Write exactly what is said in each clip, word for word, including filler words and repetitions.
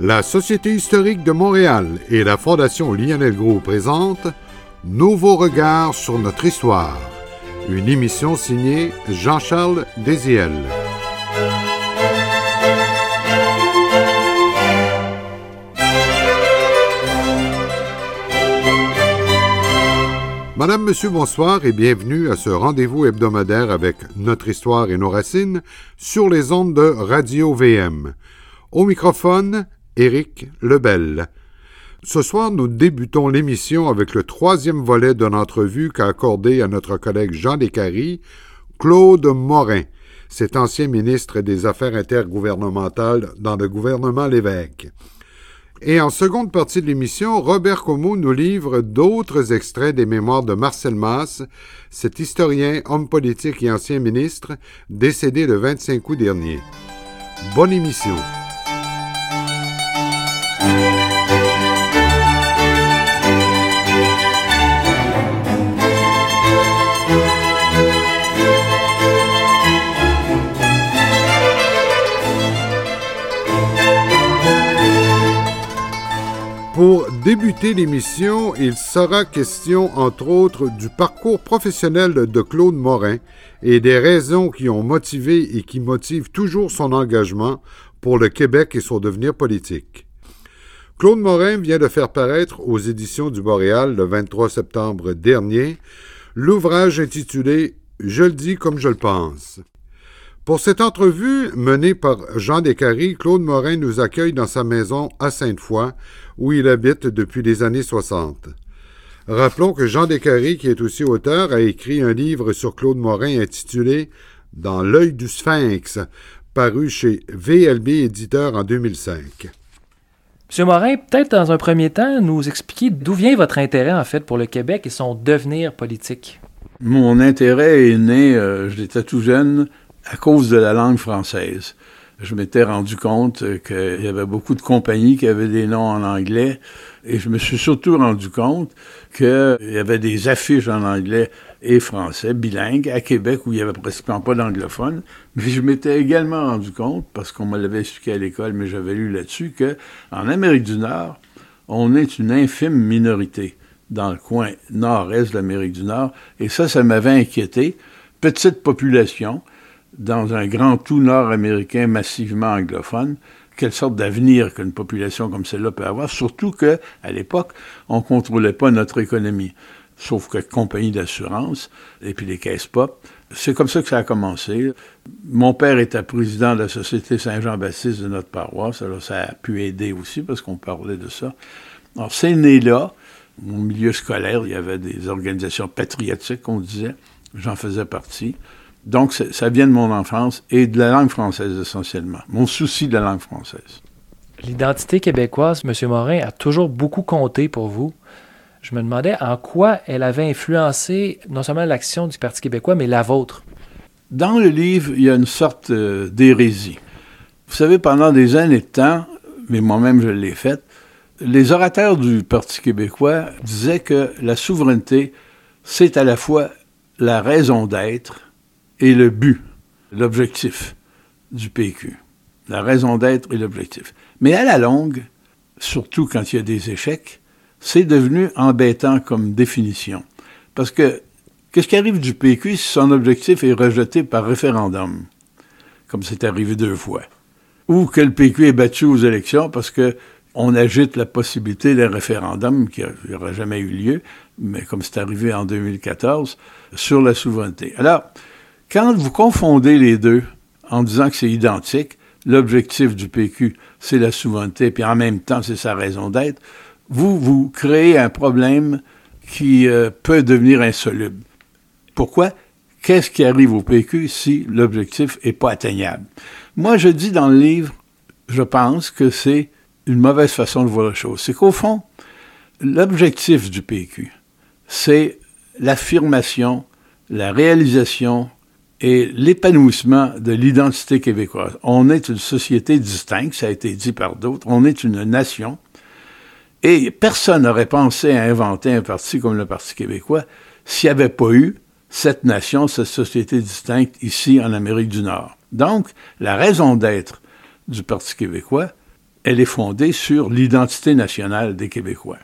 La Société historique de Montréal et la Fondation Lionel Groulx présentent Nouveaux regards sur notre histoire. Une émission signée Jean-Charles Désiel. Madame, Monsieur, bonsoir et bienvenue à ce rendez-vous hebdomadaire avec notre histoire et nos racines sur les ondes de Radio V M. Au microphone, Éric Lebel. Ce soir, nous débutons l'émission avec le troisième volet d'une entrevue qu'a accordé à notre collègue Jean Descaries, Claude Morin, cet ancien ministre des Affaires intergouvernementales dans le gouvernement Lévesque. Et en seconde partie de l'émission, Robert Comeau nous livre d'autres extraits des mémoires de Marcel Masse, cet historien, homme politique et ancien ministre, décédé le vingt-cinq août dernier. Bonne émission. Pour débuter l'émission, il sera question, entre autres, du parcours professionnel de Claude Morin et des raisons qui ont motivé et qui motivent toujours son engagement pour le Québec et son devenir politique. Claude Morin vient de faire paraître aux Éditions du Boréal le vingt-trois septembre dernier l'ouvrage intitulé « Je le dis comme je le pense ». Pour cette entrevue menée par Jean Descaries, Claude Morin nous accueille dans sa maison à Sainte-Foy, où il habite depuis les années soixante. Rappelons que Jean Descaries, qui est aussi auteur, a écrit un livre sur Claude Morin intitulé « Dans l'œil du Sphinx », paru chez V L B Éditeur en deux mille cinq. Monsieur Morin, peut-être dans un premier temps, nous expliquer d'où vient votre intérêt en fait pour le Québec et son devenir politique. Mon intérêt est né, euh, j'étais tout jeune, à cause de la langue française. Je m'étais rendu compte qu'il y avait beaucoup de compagnies qui avaient des noms en anglais et je me suis surtout rendu compte qu'il y avait des affiches en anglais et français, bilingues, à Québec où il n'y avait pratiquement pas d'anglophones. Mais je m'étais également rendu compte, parce qu'on me l'avait expliqué à l'école, mais j'avais lu là-dessus, qu'en Amérique du Nord, on est une infime minorité dans le coin nord-est de l'Amérique du Nord. Et ça, ça m'avait inquiété. Petite population, dans un grand tout nord-américain massivement anglophone, quelle sorte d'avenir qu'une population comme celle-là peut avoir, surtout qu'à l'époque, on ne contrôlait pas notre économie, sauf que compagnie d'assurance et puis les caisses pop. C'est comme ça que ça a commencé. Mon père était président de la Société Saint-Jean-Baptiste de notre paroisse, alors ça a pu aider aussi parce qu'on parlait de ça. Alors c'est né là, au milieu scolaire, il y avait des organisations patriotiques, on disait, j'en faisais partie. Donc, ça vient de mon enfance et de la langue française essentiellement. Mon souci de la langue française. L'identité québécoise, M. Morin, a toujours beaucoup compté pour vous. Je me demandais en quoi elle avait influencé non seulement l'action du Parti québécois, mais la vôtre. Dans le livre, il y a une sorte euh, d'hérésie. Vous savez, pendant des années de temps, mais moi-même je l'ai fait, les orateurs du Parti québécois disaient que la souveraineté, c'est à la fois la raison d'être et le but, l'objectif du P Q. La raison d'être et l'objectif. Mais à la longue, surtout quand il y a des échecs, c'est devenu embêtant comme définition. Parce que, qu'est-ce qui arrive du P Q si son objectif est rejeté par référendum, comme c'est arrivé deux fois? Ou que le P Q est battu aux élections parce qu'on agite la possibilité d'un référendum qui n'aura jamais eu lieu, mais comme c'est arrivé en deux mille quatorze, sur la souveraineté. Alors, quand vous confondez les deux en disant que c'est identique, l'objectif du P Q, c'est la souveraineté, puis en même temps, c'est sa raison d'être, vous, vous créez un problème qui euh, peut devenir insoluble. Pourquoi? Qu'est-ce qui arrive au P Q si l'objectif n'est pas atteignable? Moi, je dis dans le livre, je pense que c'est une mauvaise façon de voir la chose. C'est qu'au fond, l'objectif du P Q, c'est l'affirmation, la réalisation et l'épanouissement de l'identité québécoise. On est une société distincte, ça a été dit par d'autres, on est une nation, et personne n'aurait pensé à inventer un parti comme le Parti québécois s'il n'y avait pas eu cette nation, cette société distincte ici en Amérique du Nord. Donc, la raison d'être du Parti québécois, elle est fondée sur l'identité nationale des Québécois.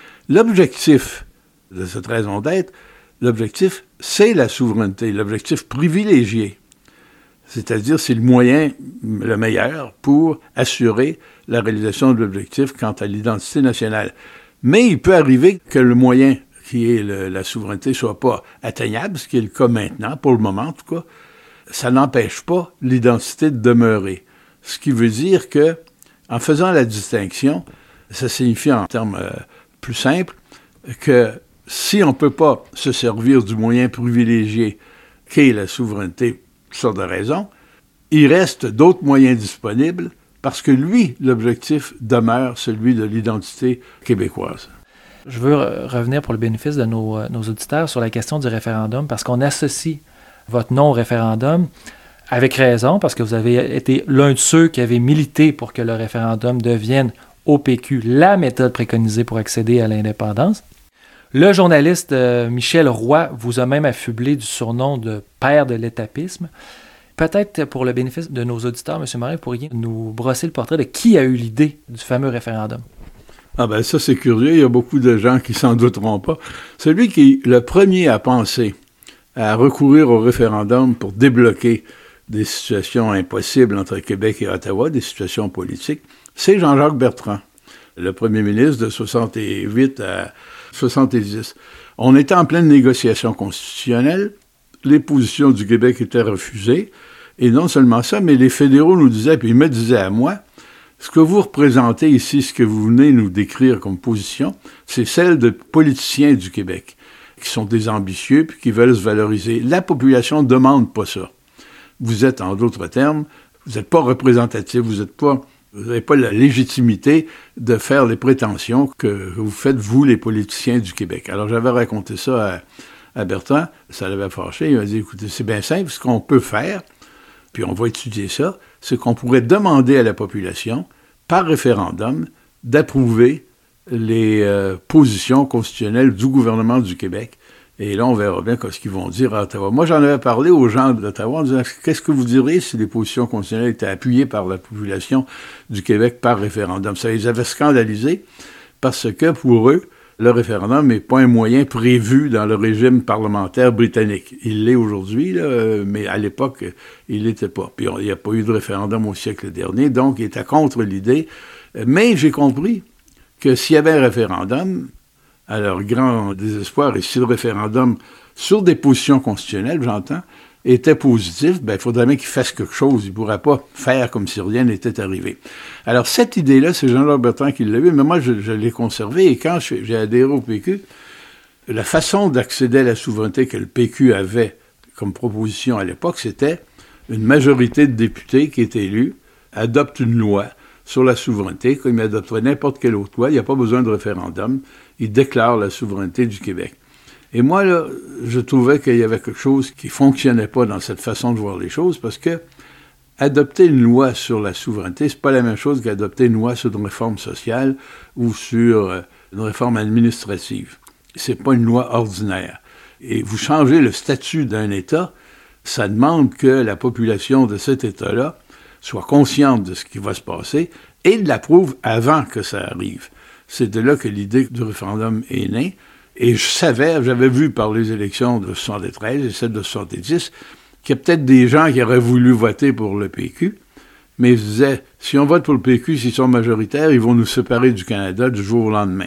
L'objectif de cette raison d'être, l'objectif, c'est la souveraineté, l'objectif privilégié. C'est-à-dire, c'est le moyen le meilleur pour assurer la réalisation de l'objectif quant à l'identité nationale. Mais il peut arriver que le moyen, qui est le, la souveraineté, ne soit pas atteignable, ce qui est le cas maintenant, pour le moment en tout cas. Ça n'empêche pas l'identité de demeurer. Ce qui veut dire que, en faisant la distinction, ça signifie en termes euh, plus simples que si on ne peut pas se servir du moyen privilégié qu'est la souveraineté, pour toutes sortes de raisons, il reste d'autres moyens disponibles parce que lui, l'objectif demeure celui de l'identité québécoise. Je veux revenir pour le bénéfice de nos, nos auditeurs sur la question du référendum parce qu'on associe votre non au référendum avec raison, parce que vous avez été l'un de ceux qui avaient milité pour que le référendum devienne au P Q la méthode préconisée pour accéder à l'indépendance. Le journaliste euh, Michel Roy vous a même affublé du surnom de « père de l'étapisme ». Peut-être pour le bénéfice de nos auditeurs, M. Morin, vous pourriez nous brosser le portrait de qui a eu l'idée du fameux référendum. Ah ben ça, c'est curieux. Il y a beaucoup de gens qui s'en douteront pas. Celui qui est le premier à penser à recourir au référendum pour débloquer des situations impossibles entre Québec et Ottawa, des situations politiques, c'est Jean-Jacques Bertrand, le premier ministre de soixante-huit à soixante-dix. On était en pleine négociation constitutionnelle. Les positions du Québec étaient refusées. Et non seulement ça, mais les fédéraux nous disaient, puis ils me disaient à moi, ce que vous représentez ici, ce que vous venez nous décrire comme position, c'est celle de politiciens du Québec, qui sont des ambitieux puis qui veulent se valoriser. La population ne demande pas ça. Vous êtes, en d'autres termes, vous n'êtes pas représentatif, vous n'êtes pas, vous n'avez pas la légitimité de faire les prétentions que vous faites, vous, les politiciens du Québec. Alors, j'avais raconté ça à, à Bertrand, ça l'avait fâché. Il m'a dit, écoutez, c'est bien simple, ce qu'on peut faire, puis on va étudier ça, c'est qu'on pourrait demander à la population, par référendum, d'approuver les euh, positions constitutionnelles du gouvernement du Québec. Et là, on verra bien ce qu'ils vont dire à Ottawa. Moi, j'en avais parlé aux gens d'Ottawa en disant, qu'est-ce que vous diriez si les positions constitutionnelles étaient appuyées par la population du Québec par référendum? Ça les avait scandalisés parce que, pour eux, le référendum n'est pas un moyen prévu dans le régime parlementaire britannique. Il l'est aujourd'hui, là, mais à l'époque, il l'était pas. Puis il n'y a pas eu de référendum au siècle dernier, donc il était contre l'idée. Mais j'ai compris que s'il y avait un référendum, à leur grand désespoir, et si le référendum, sur des positions constitutionnelles, j'entends, était positif, ben, il faudrait bien qu'il fasse quelque chose. Il ne pourrait pas faire comme si rien n'était arrivé. Alors, cette idée-là, c'est Jean-Jacques Bertrand qui l'a eu, mais moi, je, je l'ai conservée, et quand je, j'ai adhéré au P Q, la façon d'accéder à la souveraineté que le P Q avait comme proposition à l'époque, c'était une majorité de députés qui est élue, adopte une loi sur la souveraineté, comme il adopterait n'importe quelle autre loi, il n'y a pas besoin de référendum, il déclare la souveraineté du Québec. Et moi, là, je trouvais qu'il y avait quelque chose qui ne fonctionnait pas dans cette façon de voir les choses, parce que adopter une loi sur la souveraineté, c'est pas la même chose qu'adopter une loi sur une réforme sociale ou sur une réforme administrative. C'est pas une loi ordinaire. Et vous changez le statut d'un État, ça demande que la population de cet État-là soit consciente de ce qui va se passer et l'approuve avant que ça arrive. C'est de là que l'idée du référendum est née. Et je savais, j'avais vu par les élections de soixante-treize et celles de soixante-dix, qu'il y a peut-être des gens qui auraient voulu voter pour le P Q, mais ils se disaient, si on vote pour le P Q, s'ils sont majoritaires, ils vont nous séparer du Canada du jour au lendemain.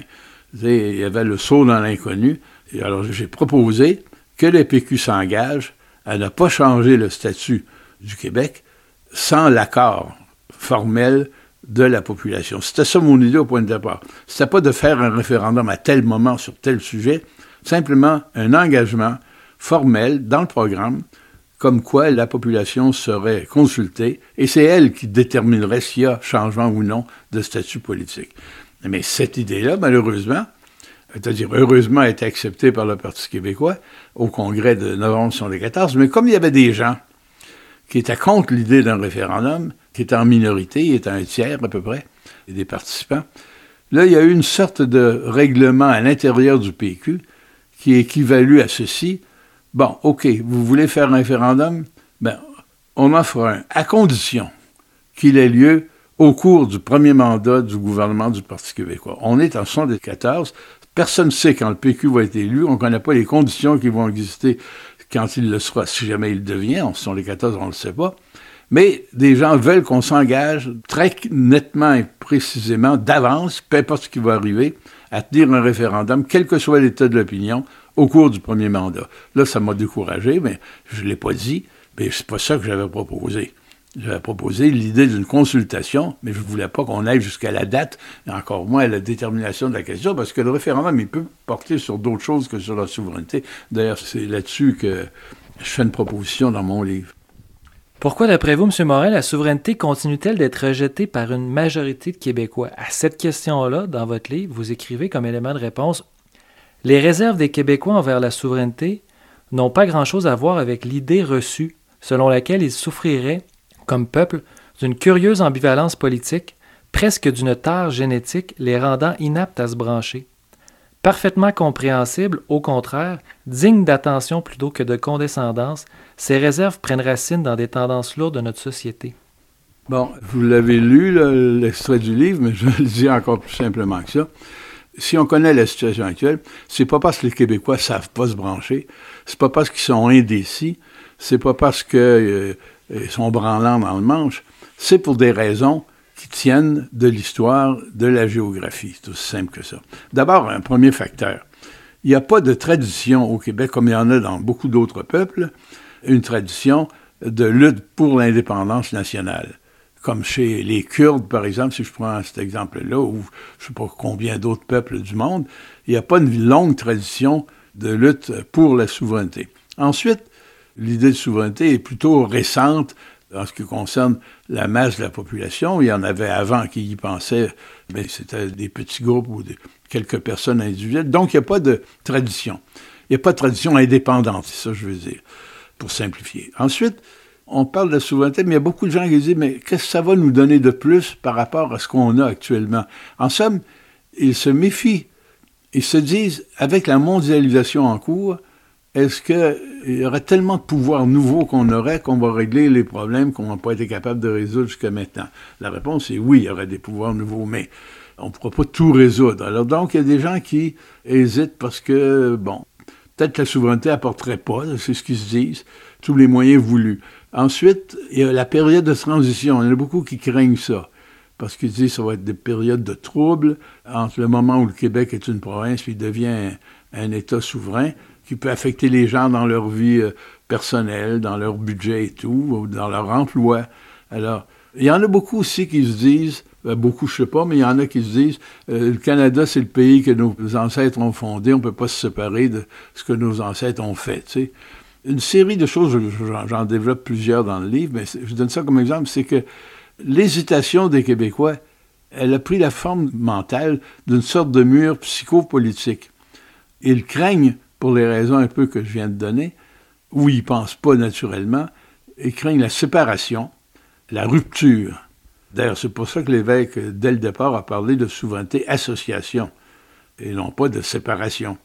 Il y avait le saut dans l'inconnu. Et alors j'ai proposé que le P Q s'engage à ne pas changer le statut du Québec sans l'accord formel de la population. C'était ça mon idée au point de départ. C'était pas de faire un référendum à tel moment sur tel sujet, simplement un engagement formel dans le programme, comme quoi la population serait consultée, et c'est elle qui déterminerait s'il y a changement ou non de statut politique. Mais cette idée-là, malheureusement, c'est-à-dire heureusement, a été acceptée par le Parti québécois au congrès de novembre soixante-quatorze, mais comme il y avait des gens qui étaient contre l'idée d'un référendum, qui étaient en minorité, il était un tiers à peu près, des participants. Là, il y a eu une sorte de règlement à l'intérieur du P Q qui est équivalu à ceci. Bon, OK, vous voulez faire un référendum? Ben, on en fera un, à condition qu'il ait lieu au cours du premier mandat du gouvernement du Parti québécois. On est en soixante-quatorze. Personne ne sait quand le P Q va être élu. On ne connaît pas les conditions qui vont exister quand il le sera, si jamais il le devient. En soixante-quatorze, on ne le sait pas. Mais des gens veulent qu'on s'engage très nettement et précisément, d'avance, peu importe ce qui va arriver, à tenir un référendum, quel que soit l'état de l'opinion, au cours du premier mandat. Là, ça m'a découragé, mais je ne l'ai pas dit, mais c'est pas ça que j'avais proposé. J'avais proposé l'idée d'une consultation, mais je ne voulais pas qu'on aille jusqu'à la date, et encore moins à la détermination de la question, parce que le référendum, il peut porter sur d'autres choses que sur la souveraineté. D'ailleurs, c'est là-dessus que je fais une proposition dans mon livre. Pourquoi, d'après vous, M. Morin, la souveraineté continue-t-elle d'être rejetée par une majorité de Québécois? À cette question-là, dans votre livre, vous écrivez comme élément de réponse « Les réserves des Québécois envers la souveraineté n'ont pas grand-chose à voir avec l'idée reçue selon laquelle ils souffriraient, comme peuple, d'une curieuse ambivalence politique, presque d'une tare génétique les rendant inaptes à se brancher. Parfaitement compréhensible, au contraire, digne d'attention plutôt que de condescendance, ces réserves prennent racine dans des tendances lourdes de notre société. » Bon, vous l'avez lu, là, l'extrait du livre, mais je le dis encore plus simplement que ça. Si on connaît la situation actuelle, c'est pas parce que les Québécois savent pas se brancher, c'est pas parce qu'ils sont indécis, c'est pas parce qu'ils euh, sont branlants dans le manche, c'est pour des raisons qui tiennent de l'histoire, de la géographie. C'est aussi simple que ça. D'abord, un premier facteur. Il n'y a pas de tradition au Québec, comme il y en a dans beaucoup d'autres peuples, une tradition de lutte pour l'indépendance nationale. Comme chez les Kurdes, par exemple, si je prends cet exemple-là, ou je ne sais pas combien d'autres peuples du monde, il n'y a pas une longue tradition de lutte pour la souveraineté. Ensuite, l'idée de souveraineté est plutôt récente en ce qui concerne la masse de la population. Il y en avait avant qui y pensaient, mais c'était des petits groupes ou des, quelques personnes individuelles. Donc, il n'y a pas de tradition. Il n'y a pas de tradition indépendante, c'est ça que je veux dire, pour simplifier. Ensuite, on parle de la souveraineté, mais il y a beaucoup de gens qui disent « Mais qu'est-ce que ça va nous donner de plus par rapport à ce qu'on a actuellement? » En somme, ils se méfient. Ils se disent, avec la mondialisation en cours, est-ce qu'il y aurait tellement de pouvoirs nouveaux qu'on aurait qu'on va régler les problèmes qu'on n'a pas été capable de résoudre jusqu'à maintenant? La réponse est oui, il y aurait des pouvoirs nouveaux, mais on ne pourra pas tout résoudre. Alors donc, il y a des gens qui hésitent parce que, bon, peut-être que la souveraineté n'apporterait pas, c'est ce qu'ils se disent, tous les moyens voulus. Ensuite, il y a la période de transition. Il y en a beaucoup qui craignent ça, parce qu'ils disent que ça va être des périodes de troubles entre le moment où le Québec est une province puis il devient un, un État souverain, qui peut affecter les gens dans leur vie euh, personnelle, dans leur budget et tout, ou dans leur emploi. Alors, il y en a beaucoup aussi qui se disent, ben beaucoup je sais pas, mais il y en a qui se disent, euh, le Canada, c'est le pays que nos ancêtres ont fondé, on peut pas se séparer de ce que nos ancêtres ont fait, tu sais. Une série de choses, j'en, j'en développe plusieurs dans le livre, mais je donne ça comme exemple, c'est que l'hésitation des Québécois, elle a pris la forme mentale d'une sorte de mur psychopolitique. Ils craignent, pour les raisons un peu que je viens de donner, où ils ne pensent pas naturellement, ils craignent la séparation, la rupture. D'ailleurs, c'est pour ça que l'évêque, dès le départ, a parlé de souveraineté-association, et non pas de séparation.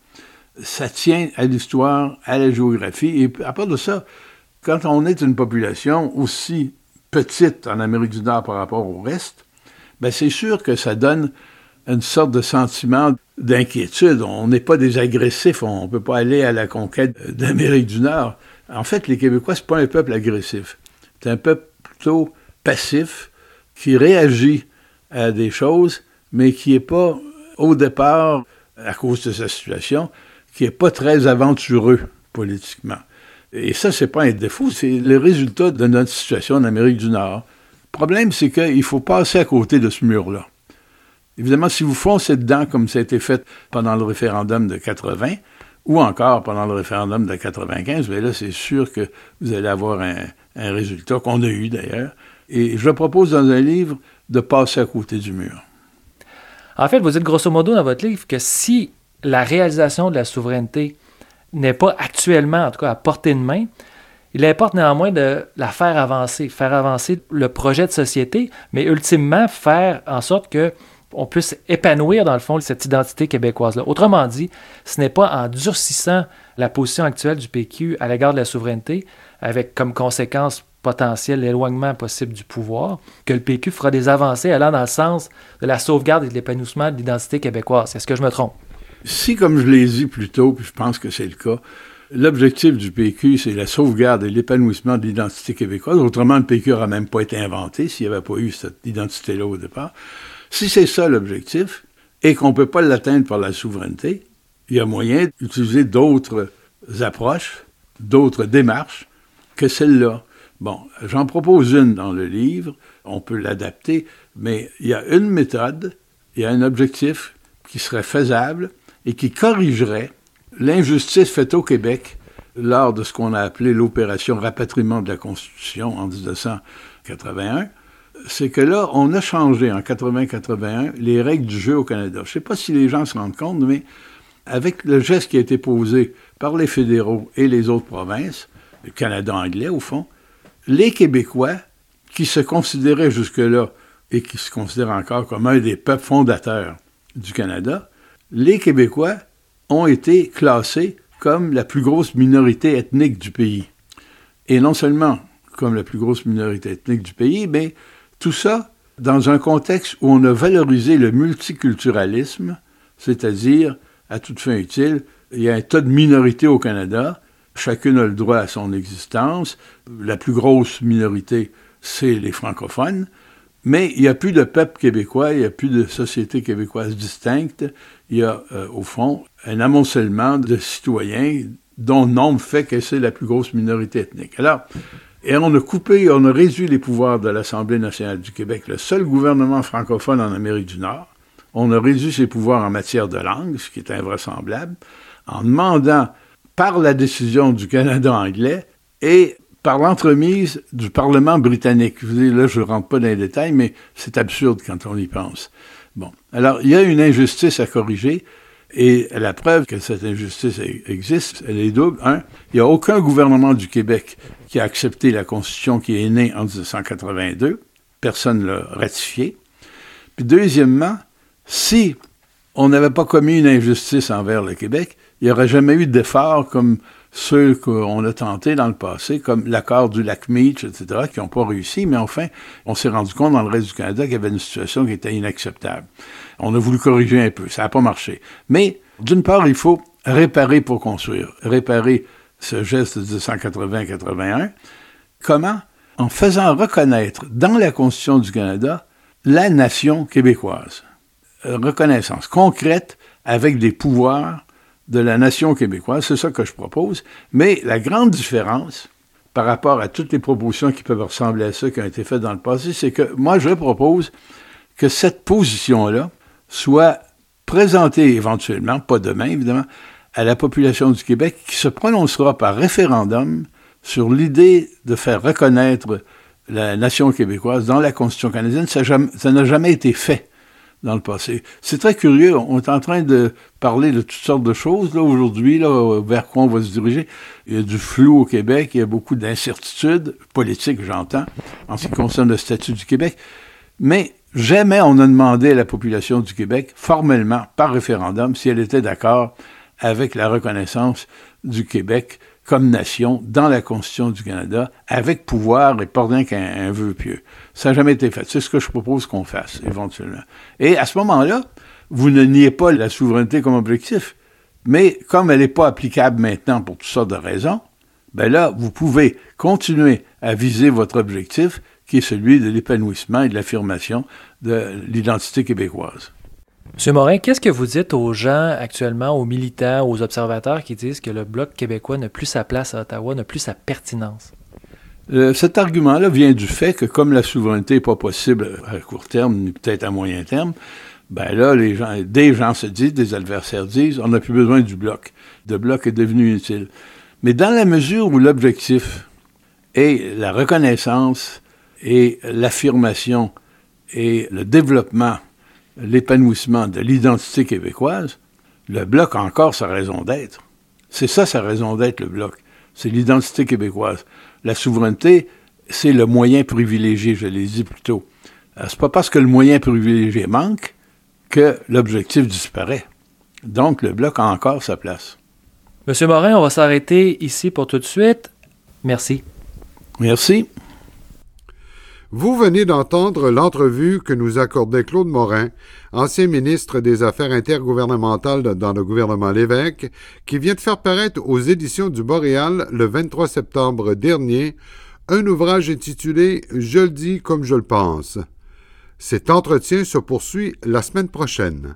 Ça tient à l'histoire, à la géographie, et à part de ça, quand on est une population aussi petite en Amérique du Nord par rapport au reste, ben c'est sûr que ça donne une sorte de sentiment d'inquiétude. On n'est pas des agressifs, on ne peut pas aller à la conquête d'Amérique du Nord. En fait, les Québécois, c'est pas un peuple agressif. C'est un peuple plutôt passif, qui réagit à des choses, mais qui n'est pas, au départ, à cause de sa situation, qui n'est pas très aventureux politiquement. Et ça, c'est pas un défaut, c'est le résultat de notre situation en Amérique du Nord. Le problème, c'est qu'il faut passer à côté de ce mur-là. Évidemment, si vous foncez dedans, comme ça a été fait pendant le référendum de quatre-vingts, ou encore pendant le référendum de quatre-vingt-quinze, bien là, c'est sûr que vous allez avoir un, un résultat qu'on a eu d'ailleurs. Et je propose dans un livre de passer à côté du mur. En fait, vous dites grosso modo dans votre livre que si la réalisation de la souveraineté n'est pas actuellement, en tout cas à portée de main, il importe néanmoins de la faire avancer, faire avancer le projet de société, mais ultimement faire en sorte que on puisse épanouir, dans le fond, cette identité québécoise-là. Autrement dit, ce n'est pas en durcissant la position actuelle du P Q à l'égard de la souveraineté, avec comme conséquence potentiel, l'éloignement possible du pouvoir, que le P Q fera des avancées allant dans le sens de la sauvegarde et de l'épanouissement de l'identité québécoise. Est-ce que je me trompe? Si, comme je l'ai dit plus tôt, puis je pense que c'est le cas, l'objectif du P Q, c'est la sauvegarde et l'épanouissement de l'identité québécoise. Autrement, le P Q n'aurait même pas été inventé s'il n'y avait pas eu cette identité-là au départ. Si c'est ça l'objectif, et qu'on ne peut pas l'atteindre par la souveraineté, il y a moyen d'utiliser d'autres approches, d'autres démarches que celle-là. Bon, j'en propose une dans le livre, on peut l'adapter, mais il y a une méthode, il y a un objectif qui serait faisable et qui corrigerait l'injustice faite au Québec lors de ce qu'on a appelé l'opération rapatriement de la Constitution en dix-neuf cent quatre-vingt-un. C'est que là, on a changé en quatre-vingt quatre-vingt-un les règles du jeu au Canada. Je ne sais pas si les gens se rendent compte, mais avec le geste qui a été posé par les fédéraux et les autres provinces, le Canada anglais au fond, les Québécois, qui se considéraient jusque-là et qui se considèrent encore comme un des peuples fondateurs du Canada, les Québécois ont été classés comme la plus grosse minorité ethnique du pays. Et non seulement comme la plus grosse minorité ethnique du pays, mais tout ça dans un contexte où on a valorisé le multiculturalisme, c'est-à-dire, à toute fin utile, il y a un tas de minorités au Canada, chacune a le droit à son existence, la plus grosse minorité, c'est les francophones, mais il n'y a plus de peuple québécois, il n'y a plus de société québécoise distincte, il y a, euh, au fond, un amoncellement de citoyens dont le nombre fait que c'est la plus grosse minorité ethnique. Alors, et on a coupé, on a réduit les pouvoirs de l'Assemblée nationale du Québec, le seul gouvernement francophone en Amérique du Nord. On a réduit ses pouvoirs en matière de langue, ce qui est invraisemblable, en demandant, par la décision du Canada anglais et par l'entremise du Parlement britannique. Je veux dire, là, je ne rentre pas dans les détails, mais c'est absurde quand on y pense. Bon. Alors, il y a une injustice à corriger, et la preuve que cette injustice existe, elle est double. Un, il n'y a aucun gouvernement du Québec qui a accepté la Constitution qui est née en dix-neuf cent quatre-vingt-deux. Personne ne l'a ratifiée. Puis deuxièmement, si on n'avait pas commis une injustice envers le Québec, il n'y aurait jamais eu d'efforts comme ceux qu'on a tentés dans le passé, comme l'accord du lac Meach, et cetera, qui n'ont pas réussi, mais enfin, on s'est rendu compte dans le reste du Canada qu'il y avait une situation qui était inacceptable. On a voulu corriger un peu, ça n'a pas marché. Mais, d'une part, il faut réparer pour construire, réparer ce geste de dix-neuf cent quatre-vingts quatre-vingt-un. Comment? En faisant reconnaître dans la Constitution du Canada la nation québécoise. Reconnaissance concrète avec des pouvoirs de la nation québécoise, c'est ça que je propose. Mais la grande différence par rapport à toutes les propositions qui peuvent ressembler à ça qui ont été faites dans le passé, c'est que moi, je propose que cette position-là soit présentée éventuellement, pas demain évidemment, à la population du Québec qui se prononcera par référendum sur l'idée de faire reconnaître la nation québécoise dans la Constitution canadienne. Ça, ça n'a jamais été fait dans le passé. C'est très curieux. On est en train de parler de toutes sortes de choses, là, aujourd'hui, là, vers quoi on va se diriger. Il y a du flou au Québec, il y a beaucoup d'incertitudes politiques, j'entends, en ce qui concerne le statut du Québec. Mais jamais on a demandé à la population du Québec, formellement, par référendum, si elle était d'accord avec la reconnaissance du Québec comme nation dans la Constitution du Canada, avec pouvoir et pas rien qu'un un vœu pieux. Ça n'a jamais été fait. C'est ce que je propose qu'on fasse, éventuellement. Et à ce moment-là, vous ne niez pas la souveraineté comme objectif, mais comme elle n'est pas applicable maintenant pour toutes sortes de raisons, ben là, vous pouvez continuer à viser votre objectif, qui est celui de l'épanouissement et de l'affirmation de l'identité québécoise. M. Morin, qu'est-ce que vous dites aux gens actuellement, aux militants, aux observateurs qui disent que le Bloc québécois n'a plus sa place à Ottawa, n'a plus sa pertinence? Euh, cet argument-là vient du fait que comme la souveraineté n'est pas possible à court terme, ni peut-être à moyen terme, ben là, les gens, des gens se disent, des adversaires disent, on n'a plus besoin du Bloc. Le Bloc est devenu inutile. Mais dans la mesure où l'objectif est la reconnaissance et l'affirmation et le développement, l'épanouissement de l'identité québécoise, le Bloc a encore sa raison d'être. C'est ça sa raison d'être, le Bloc. C'est l'identité québécoise. La souveraineté, c'est le moyen privilégié, je l'ai dit plus tôt. C'est pas parce que le moyen privilégié manque que l'objectif disparaît. Donc, le Bloc a encore sa place. Monsieur Morin, on va s'arrêter ici pour tout de suite. Merci. Merci. Vous venez d'entendre l'entrevue que nous accordait Claude Morin, ancien ministre des Affaires intergouvernementales dans le gouvernement Lévesque, qui vient de faire paraître aux éditions du Boréal le vingt-trois septembre dernier un ouvrage intitulé « Je le dis comme je le pense ». Cet entretien se poursuit la semaine prochaine.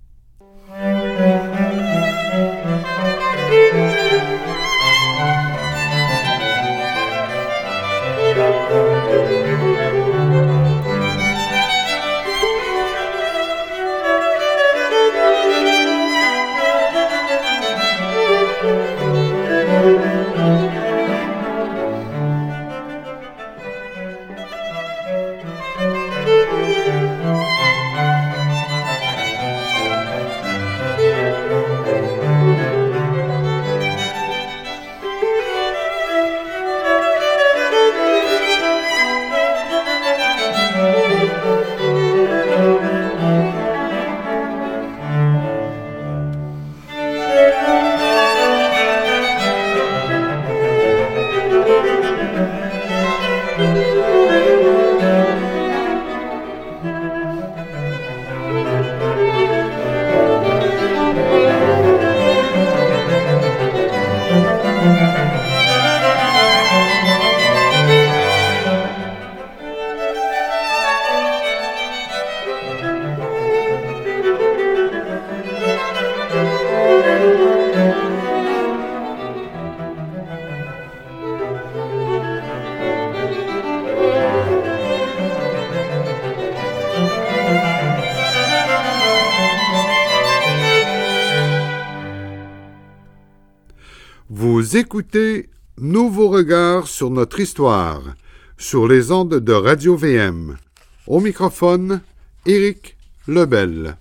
Vous écoutez Nouveau regard sur notre histoire, sur les ondes de Radio-V M. Au microphone, Éric Lebel.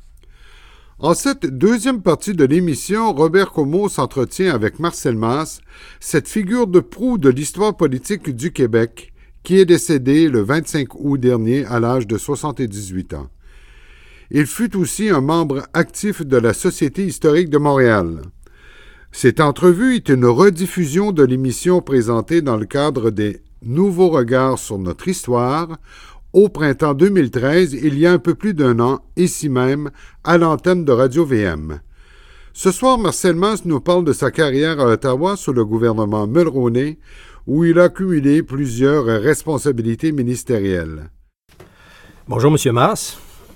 En cette deuxième partie de l'émission, Robert Comeau s'entretient avec Marcel Masse, cette figure de proue de l'histoire politique du Québec, qui est décédé le vingt-cinq août dernier à l'âge de soixante-dix-huit ans. Il fut aussi un membre actif de la Société historique de Montréal. Cette entrevue est une rediffusion de l'émission présentée dans le cadre des Nouveaux regards sur notre histoire au printemps deux mille treize, il y a un peu plus d'un an, ici même, à l'antenne de Radio-V M. Ce soir, Marcel Masse nous parle de sa carrière à Ottawa sous le gouvernement Mulroney, où il a cumulé plusieurs responsabilités ministérielles. Bonjour, M. Masse.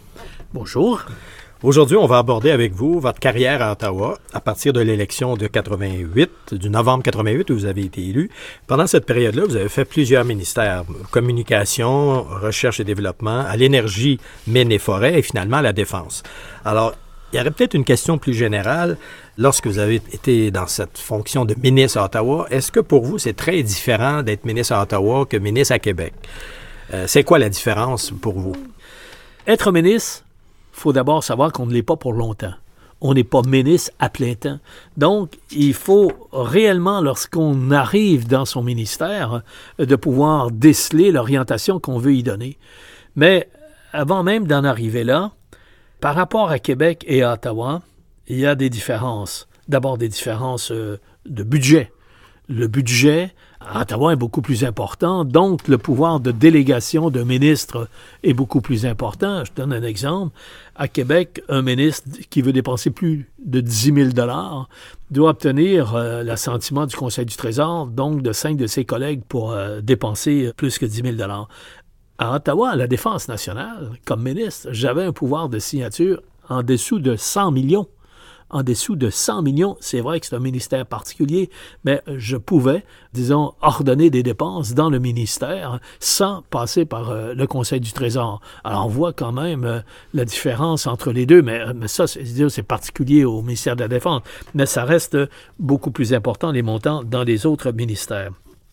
Bonjour. Aujourd'hui, on va aborder avec vous votre carrière à Ottawa à partir de l'élection de quatre-vingt-huit, du novembre quatre-vingt-huit où vous avez été élu. Pendant cette période-là, vous avez fait plusieurs ministères, communication, recherche et développement, à l'énergie, mines et forêts et finalement à la défense. Alors, il y aurait peut-être une question plus générale. Lorsque vous avez été dans cette fonction de ministre à Ottawa, est-ce que pour vous, c'est très différent d'être ministre à Ottawa que ministre à Québec? Euh, c'est quoi la différence pour vous? Être ministre, il faut d'abord savoir qu'on ne l'est pas pour longtemps. On n'est pas ministre à plein temps. Donc, il faut réellement, lorsqu'on arrive dans son ministère, de pouvoir déceler l'orientation qu'on veut y donner. Mais avant même d'en arriver là, par rapport à Québec et à Ottawa, il y a des différences. D'abord, des différences euh, de budget. Le budget à Ottawa est beaucoup plus important, donc le pouvoir de délégation d'un ministre est beaucoup plus important. Je donne un exemple. À Québec, un ministre qui veut dépenser plus de dix mille dollars doit obtenir euh, l'assentiment du Conseil du Trésor, donc de cinq de ses collègues pour euh, dépenser plus que dix mille dollars. À Ottawa, à la Défense nationale, comme ministre, j'avais un pouvoir de signature en dessous de cent millions. En dessous de cent millions, c'est vrai que c'est un ministère particulier, mais je pouvais, disons, ordonner des dépenses dans le ministère sans passer par euh, le Conseil du Trésor. Alors, on voit quand même euh, la différence entre les deux, mais, mais ça, c'est, c'est particulier au ministère de la Défense, mais ça reste beaucoup plus important, les montants, dans les autres ministères.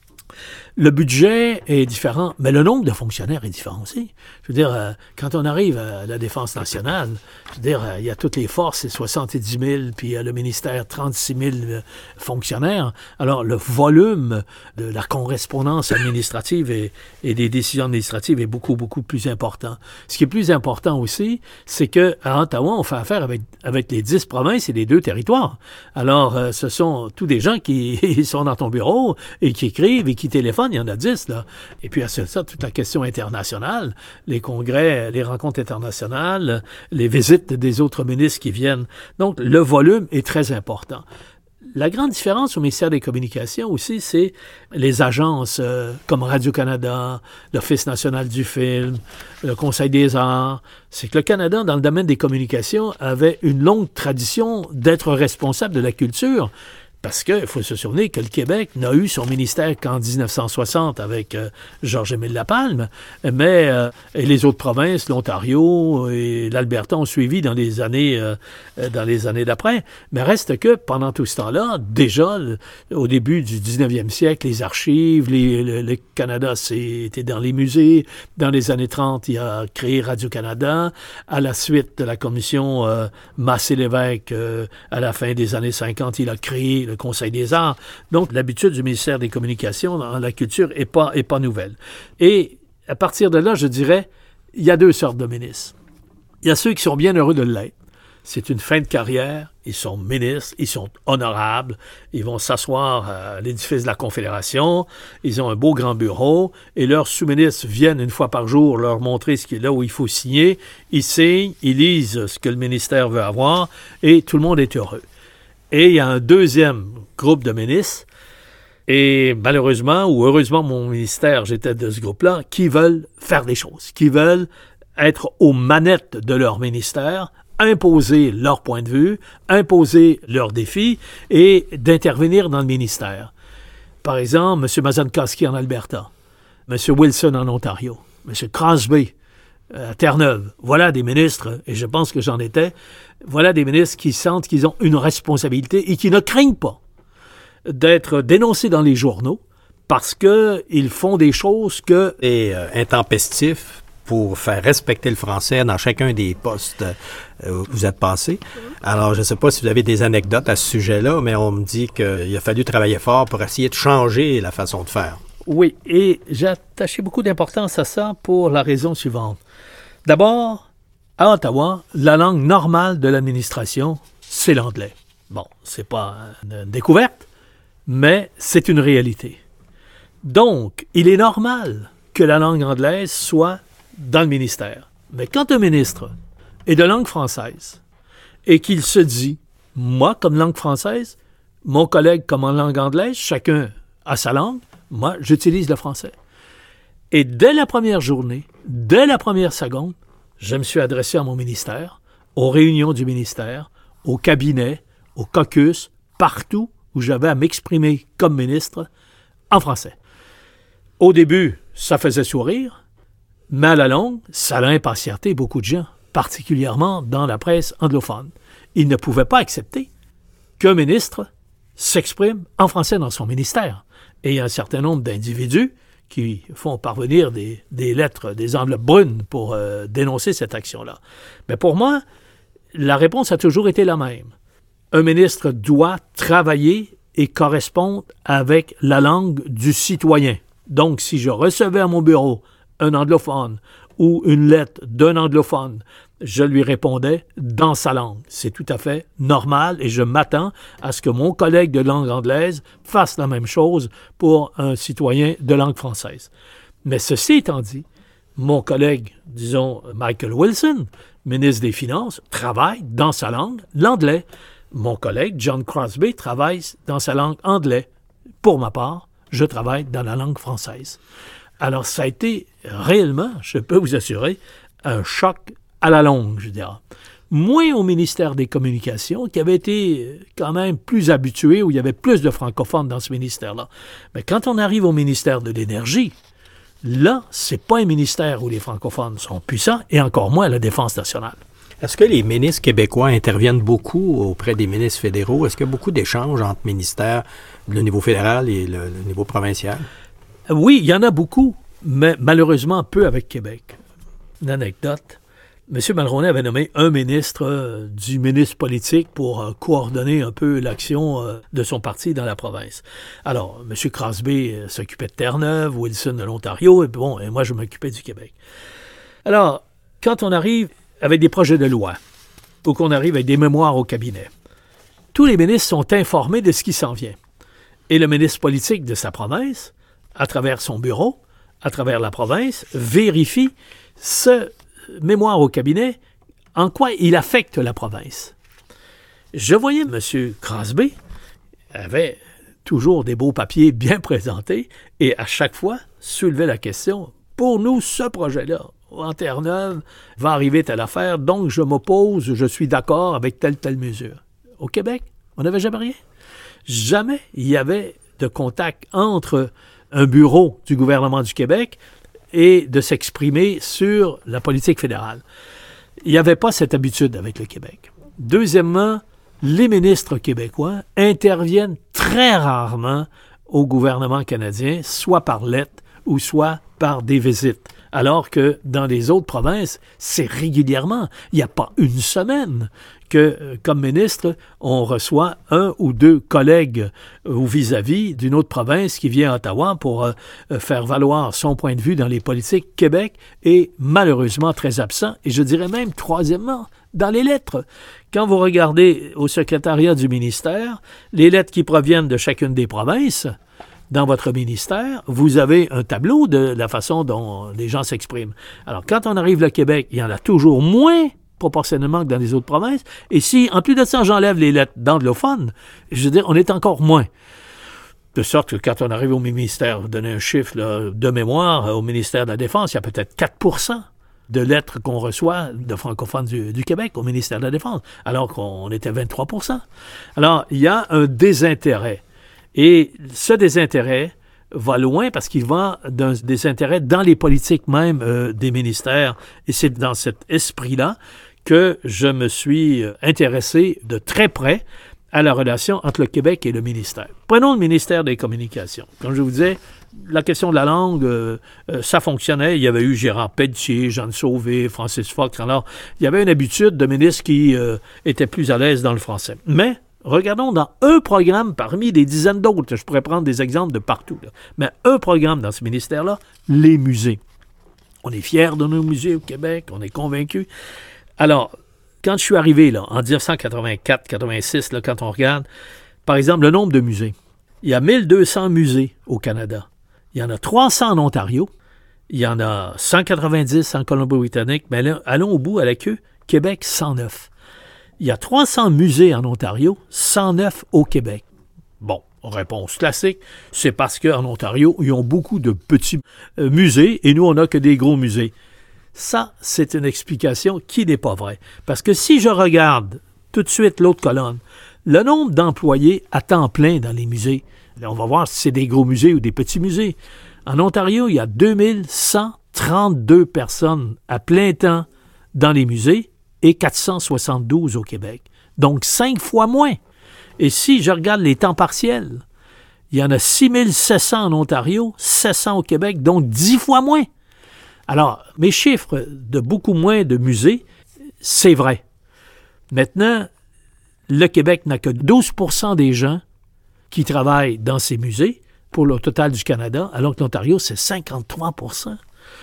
Le budget est différent, mais le nombre de fonctionnaires est différent aussi. Je veux dire, euh, quand on arrive à la Défense nationale, je veux dire, euh, il y a toutes les forces, c'est soixante-dix mille, puis euh, le ministère, trente-six mille euh, fonctionnaires. Alors, le volume de la correspondance administrative et, et des décisions administratives est beaucoup, beaucoup plus important. Ce qui est plus important aussi, c'est qu'à Ottawa, on fait affaire avec, avec les dix provinces et les deux territoires. Alors, euh, ce sont tous des gens qui sont dans ton bureau et qui écrivent et qui téléphonent francophones, il y en a dix, là. Et puis, à ça, toute la question internationale, les congrès, les rencontres internationales, les visites des autres ministres qui viennent. Donc, le volume est très important. La grande différence au ministère des Communications aussi, c'est les agences euh, comme Radio-Canada, l'Office national du film, le Conseil des arts. C'est que le Canada, dans le domaine des communications, avait une longue tradition d'être responsable de la culture. Parce qu'il faut se souvenir que le Québec n'a eu son ministère qu'en dix-neuf cent soixante avec euh, Georges-Émile Lapalme, mais euh, et les autres provinces, l'Ontario et l'Alberta ont suivi dans les années euh, dans les années d'après. Mais reste que pendant tout ce temps-là, déjà le, au début du dix-neuvième siècle, les archives, les, le, le Canada c'était dans les musées. Dans les années trente, il a créé Radio-Canada. À la suite de la commission euh, Massé-Lévesque, euh, à la fin des années cinquante, il a créé le Conseil des arts. Donc, l'habitude du ministère des Communications dans la culture n'est pas, est pas nouvelle. Et à partir de là, je dirais, il y a deux sortes de ministres. Il y a ceux qui sont bien heureux de l'être. C'est une fin de carrière, ils sont ministres, ils sont honorables, ils vont s'asseoir à l'édifice de la Confédération, ils ont un beau grand bureau, et leurs sous-ministres viennent une fois par jour leur montrer ce qui est là où il faut signer, ils signent, ils lisent ce que le ministère veut avoir, et tout le monde est heureux. Et il y a un deuxième groupe de ministres, et malheureusement ou heureusement, mon ministère, j'étais de ce groupe-là, qui veulent faire des choses, qui veulent être aux manettes de leur ministère, imposer leur point de vue, imposer leurs défis et d'intervenir dans le ministère. Par exemple, M. Mazankowski en Alberta, M. Wilson en Ontario, M. Crosby à Terre-Neuve. Voilà des ministres, et je pense que j'en étais, voilà des ministres qui sentent qu'ils ont une responsabilité et qui ne craignent pas d'être dénoncés dans les journaux parce qu'ils font des choses que... Et euh, intempestifs pour faire respecter le français dans chacun des postes où vous êtes passé. Alors, je ne sais pas si vous avez des anecdotes à ce sujet-là, mais on me dit qu'il a fallu travailler fort pour essayer de changer la façon de faire. Oui, et j'ai attaché beaucoup d'importance à ça pour la raison suivante. D'abord, à Ottawa, la langue normale de l'administration, c'est l'anglais. Bon, c'est pas une découverte, mais c'est une réalité. Donc, il est normal que la langue anglaise soit dans le ministère. Mais quand un ministre est de langue française et qu'il se dit, moi, comme langue française, mon collègue comme en langue anglaise, chacun a sa langue, moi, j'utilise le français. Et dès la première journée, dès la première seconde, je me suis adressé à mon ministère, aux réunions du ministère, au cabinet, au caucus, partout où j'avais à m'exprimer comme ministre en français. Au début, ça faisait sourire, mais à la longue, ça a impatienté beaucoup de gens, particulièrement dans la presse anglophone. Ils ne pouvaient pas accepter qu'un ministre s'exprime en français dans son ministère. Et il y a un certain nombre d'individus qui font parvenir des, des lettres, des enveloppes brunes pour euh, dénoncer cette action-là. Mais pour moi, la réponse a toujours été la même. Un ministre doit travailler et correspondre avec la langue du citoyen. Donc, si je recevais à mon bureau un anglophone ou une lettre d'un anglophone, je lui répondais dans sa langue. C'est tout à fait normal et je m'attends à ce que mon collègue de langue anglaise fasse la même chose pour un citoyen de langue française. Mais ceci étant dit, mon collègue, disons Michael Wilson, ministre des Finances, travaille dans sa langue, l'anglais. Mon collègue John Crosby travaille dans sa langue anglaise. Pour ma part, je travaille dans la langue française. Alors, ça a été réellement, je peux vous assurer, un choc à la longue, je dirais. Moins au ministère des Communications, qui avait été quand même plus habitué, où il y avait plus de francophones dans ce ministère-là. Mais quand on arrive au ministère de l'Énergie, là, c'est pas un ministère où les francophones sont puissants, et encore moins la Défense nationale. Est-ce que les ministres québécois interviennent beaucoup auprès des ministres fédéraux? Est-ce qu'il y a beaucoup d'échanges entre ministères, le niveau fédéral et le, le niveau provincial? Oui, il y en a beaucoup, mais malheureusement peu avec Québec. Une anecdote. M. Mulroney avait nommé un ministre euh, du ministre politique pour euh, coordonner un peu l'action euh, de son parti dans la province. Alors, M. Crosby euh, s'occupait de Terre-Neuve, Wilson de l'Ontario, et bon, et moi je m'occupais du Québec. Alors, quand on arrive avec des projets de loi, ou qu'on arrive avec des mémoires au cabinet, tous les ministres sont informés de ce qui s'en vient. Et le ministre politique de sa province à travers son bureau, à travers la province, vérifie ce mémoire au cabinet, en quoi il affecte la province. Je voyais M. Crosby avait toujours des beaux papiers bien présentés et à chaque fois soulevait la question, pour nous, ce projet-là, en Terre-Neuve, va arriver telle affaire, donc je m'oppose, je suis d'accord avec telle, telle mesure. Au Québec, on n'avait jamais rien. Jamais il y avait de contact entre un bureau du gouvernement du Québec et de s'exprimer sur la politique fédérale. Il n'y avait pas cette habitude avec le Québec. Deuxièmement, les ministres québécois interviennent très rarement au gouvernement canadien, soit par lettre ou soit par des visites. Alors que dans les autres provinces, c'est régulièrement. Il n'y a pas une semaine que, comme ministre, on reçoit un ou deux collègues ou vis-à-vis d'une autre province qui vient à Ottawa pour euh, faire valoir son point de vue dans les politiques. Québec est malheureusement très absent. Et je dirais même, troisièmement, dans les lettres. Quand vous regardez au secrétariat du ministère, les lettres qui proviennent de chacune des provinces, dans votre ministère, vous avez un tableau de la façon dont les gens s'expriment. Alors, quand on arrive au Québec, il y en a toujours moins proportionnellement que dans les autres provinces. Et si, en plus de ça, j'enlève les lettres d'anglophone, je veux dire, on est encore moins. De sorte que quand on arrive au ministère, vous donnez un chiffre là, de mémoire, au ministère de la Défense, il y a peut-être quatre pour cent de lettres qu'on reçoit de francophones du, du Québec au ministère de la Défense, alors qu'on était vingt-trois pour cent. Alors, il y a un désintérêt. Et ce désintérêt va loin parce qu'il va d'un désintérêt dans les politiques même euh, des ministères. Et c'est dans cet esprit-là que je me suis intéressé de très près à la relation entre le Québec et le ministère. Prenons le ministère des Communications. Comme je vous disais, la question de la langue, euh, euh, ça fonctionnait. Il y avait eu Gérard Pelletier, Jeanne Sauvé, Francis Fox. Alors, il y avait une habitude de ministres qui euh, étaient plus à l'aise dans le français. Mais regardons dans un programme parmi des dizaines d'autres. Je pourrais prendre des exemples de partout. Là. Mais un programme dans ce ministère-là, les musées. On est fiers de nos musées au Québec, on est convaincus. Alors, quand je suis arrivé là, en dix-neuf cent quatre-vingt-quatre quatre-vingt-six, là, quand on regarde, par exemple, le nombre de musées. Il y a mille deux cents musées au Canada. Il y en a trois cents en Ontario. Il y en a cent quatre-vingt-dix en Colombie-Britannique. Mais là, allons au bout, à la queue, Québec, cent neuf. Il y a trois cents musées en Ontario, cent neuf au Québec. Bon, réponse classique, c'est parce qu'en Ontario, ils ont beaucoup de petits euh, musées et nous, on n'a que des gros musées. Ça, c'est une explication qui n'est pas vraie. Parce que si je regarde tout de suite l'autre colonne, le nombre d'employés à temps plein dans les musées, là, on va voir si c'est des gros musées ou des petits musées. En Ontario, il y a deux mille cent trente-deux personnes à plein temps dans les musées et quatre cent soixante-douze au Québec. Donc, cinq fois moins. Et si je regarde les temps partiels, il y en a six mille sept cents en Ontario, sept cents au Québec, donc dix fois moins. Alors, mes chiffres de beaucoup moins de musées, c'est vrai. Maintenant, le Québec n'a que douze pour cent des gens qui travaillent dans ces musées pour le total du Canada, alors que l'Ontario, c'est cinquante-trois pour cent.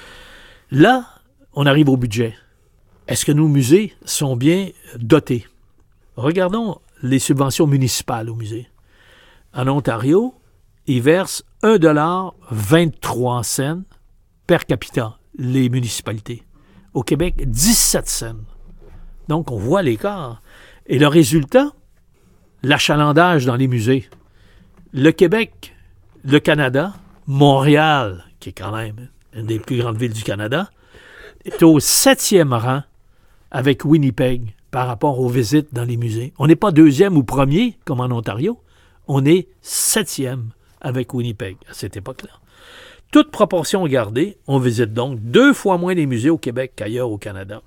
Là, on arrive au budget. Est-ce que nos musées sont bien dotés? Regardons les subventions municipales aux musées. En Ontario, ils versent un dollar vingt-trois cents per capita, les municipalités. Au Québec, dix-sept cents. Donc, on voit l'écart. Et le résultat, l'achalandage dans les musées. Le Québec, le Canada, Montréal, qui est quand même une des plus grandes villes du Canada, est au septième rang avec Winnipeg par rapport aux visites dans les musées. On n'est pas deuxième ou premier, comme en Ontario. On est septième avec Winnipeg à cette époque-là. Toute proportion gardée, on visite donc deux fois moins les musées au Québec qu'ailleurs au Canada.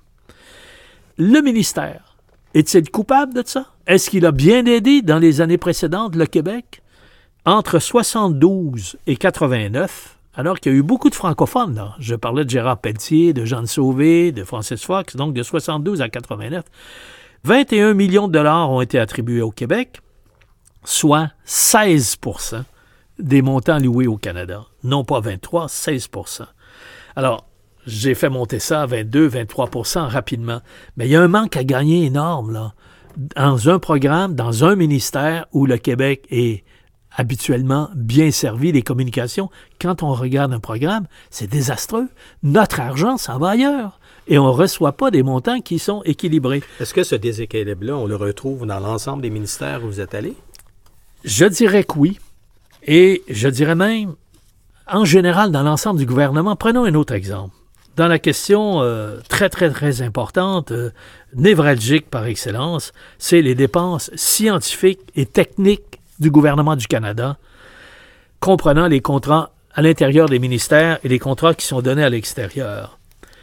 Le ministère, est-il coupable de ça? Est-ce qu'il a bien aidé dans les années précédentes le Québec? Entre soixante-douze et quatre-vingt-neuf, alors qu'il y a eu beaucoup de francophones, là. Je parlais de Gérard Pelletier, de Jeanne Sauvé, de Francis Fox, donc de soixante-douze à quatre-vingt-neuf. vingt et un millions de dollars ont été attribués au Québec, soit seize pour cent des montants loués au Canada. Non pas vingt-trois, seize pour cent. Alors, j'ai fait monter ça à vingt-deux, vingt-trois pour cent rapidement. Mais il y a un manque à gagner énorme, là, dans un programme, dans un ministère où le Québec est habituellement bien servi, les communications. quand on regarde un programme, c'est désastreux. Notre argent s'en va ailleurs. Et on ne reçoit pas des montants qui sont équilibrés. Est-ce que ce déséquilibre-là, on le retrouve dans l'ensemble des ministères où vous êtes allés? Je dirais que oui. Et je dirais même, en général, dans l'ensemble du gouvernement. Prenons un autre exemple. Dans la question euh, très, très, très importante, euh, névralgique par excellence, c'est les dépenses scientifiques et techniques du gouvernement du Canada, comprenant les contrats à l'intérieur des ministères et les contrats qui sont donnés à l'extérieur.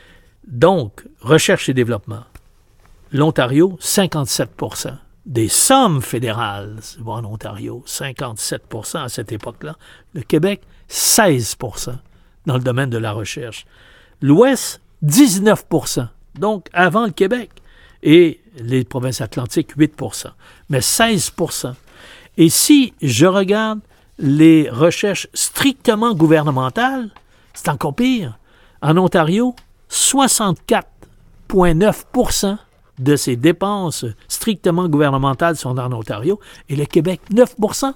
Donc, recherche et développement. L'Ontario, cinquante-sept pour cent. Des sommes fédérales en Ontario, cinquante-sept pour cent à cette époque-là. Le Québec, seize pour cent dans le domaine de la recherche. L'Ouest, dix-neuf pour cent, donc avant le Québec. Et les provinces atlantiques, huit pour cent. Mais seize pour cent. Et si je regarde les recherches strictement gouvernementales, c'est encore pire. En Ontario, soixante-quatre virgule neuf pour cent de ces dépenses strictement gouvernementales sont en Ontario et le Québec, neuf pour cent.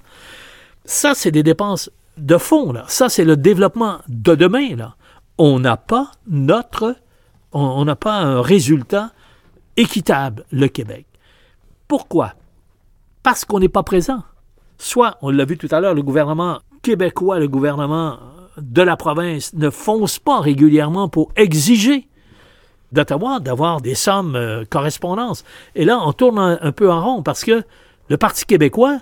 Ça, c'est des dépenses de fond, là. Ça, c'est le développement de demain, là. On n'a pas notre... On n'a pas un résultat équitable, le Québec. Pourquoi? Parce qu'on n'est pas présent. Soit, on l'a vu tout à l'heure, le gouvernement québécois, le gouvernement de la province ne fonce pas régulièrement pour exiger d'Ottawa d'avoir des sommes euh, correspondantes. Et là, on tourne un, un peu en rond parce que le Parti québécois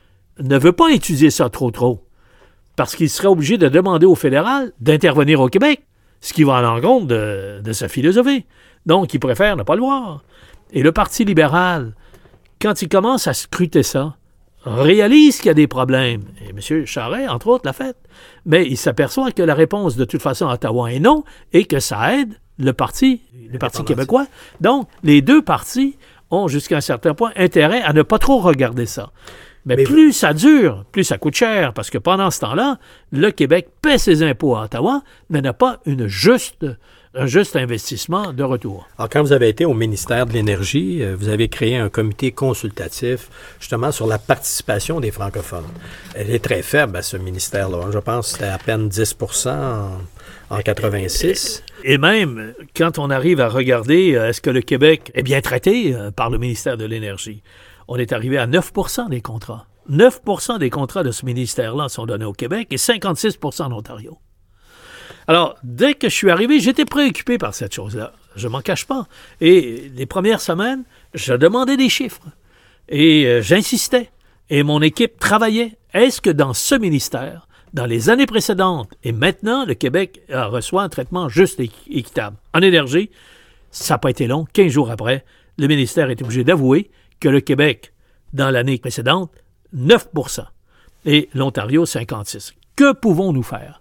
ne veut pas étudier ça trop trop. Parce qu'il serait obligé de demander au fédéral d'intervenir au Québec, ce qui va à l'encontre de, de sa philosophie. Donc, il préfère ne pas le voir. Et le Parti libéral, quand il commence à scruter ça, réalise qu'il y a des problèmes. Et M. Charest, entre autres, l'a fait. Mais il s'aperçoit que la réponse, de toute façon, à Ottawa est non, et que ça aide le Parti, le Parti québécois. Donc, les deux partis ont, jusqu'à un certain point, intérêt à ne pas trop regarder ça. Mais, Mais plus ça dure, plus ça coûte cher, parce que pendant ce temps-là, le Québec paie ses impôts à Ottawa, mais n'a pas une juste, un juste investissement de retour. Alors, quand vous avez été au ministère de l'Énergie, vous avez créé un comité consultatif, justement, sur la participation des francophones. Elle est très faible, à ce ministère-là. Je pense que c'était à peine dix pour cent en, en quatre-vingt-six. Et même, quand on arrive à regarder, est-ce que le Québec est bien traité par le ministère de l'Énergie? On est arrivé à neuf pour cent des contrats. neuf pour cent des contrats de ce ministère-là sont donnés au Québec et cinquante-six pour cent en Ontario. Alors, dès que je suis arrivé, j'étais préoccupé par cette chose-là. Je ne m'en cache pas. Et les premières semaines, je demandais des chiffres. Et euh, j'insistais. Et mon équipe travaillait. Est-ce que dans ce ministère, dans les années précédentes et maintenant, le Québec euh, reçoit un traitement juste et équitable? En énergie, ça n'a pas été long. quinze jours après, le ministère est obligé d'avouer que le Québec, dans l'année précédente, neuf pour cent et l'Ontario, cinquante-six pour cent. Que pouvons-nous faire?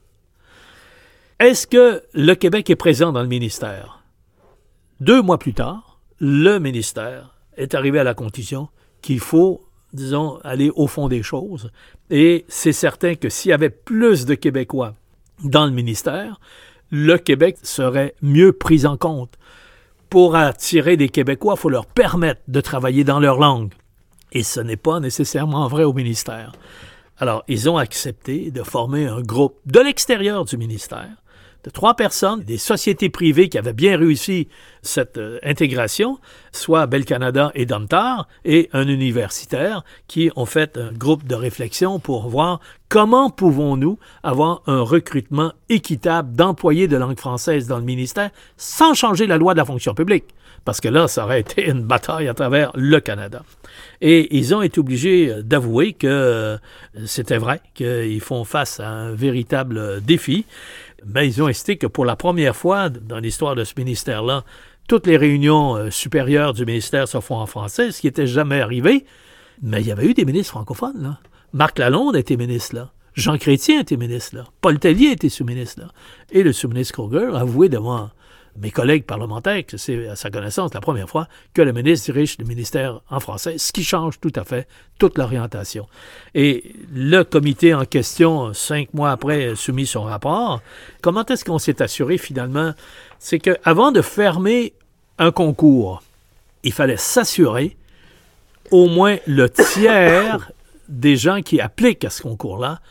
Est-ce que le Québec est présent dans le ministère? Deux mois plus tard, le ministère est arrivé à la conclusion qu'il faut, disons, aller au fond des choses. Et c'est certain que s'il y avait plus de Québécois dans le ministère, le Québec serait mieux pris en compte. Pour attirer des Québécois, il faut leur permettre de travailler dans leur langue. Et ce n'est pas nécessairement vrai au ministère. Alors, ils ont accepté de former un groupe de l'extérieur du ministère, de trois personnes, des sociétés privées qui avaient bien réussi cette euh, intégration, soit Bell Canada et Domtar, et un universitaire qui ont fait un groupe de réflexion pour voir comment pouvons-nous avoir un recrutement équitable d'employés de langue française dans le ministère sans changer la loi de la fonction publique. Parce que là, ça aurait été une bataille à travers le Canada. Et ils ont été obligés d'avouer que euh, c'était vrai, qu'ils font face à un véritable défi. Mais ils ont insisté que pour la première fois dans l'histoire de ce ministère-là, toutes les réunions euh, supérieures du ministère se font en français, ce qui n'était jamais arrivé. Mais il y avait eu des ministres francophones, là. Marc Lalonde était ministre, là. Jean Chrétien était ministre, là. Paul Tellier était sous-ministre, là. Et le sous-ministre Kruger a avoué devant mes collègues parlementaires que c'est à sa connaissance la première fois que le ministre dirige le ministère en français, ce qui change tout à fait toute l'orientation. Et le comité en question, cinq mois après, a soumis son rapport. Comment est-ce qu'on s'est assuré finalement? C'est qu'avant de fermer un concours, il fallait s'assurer au moins le tiers des gens qui appliquent à ce concours-là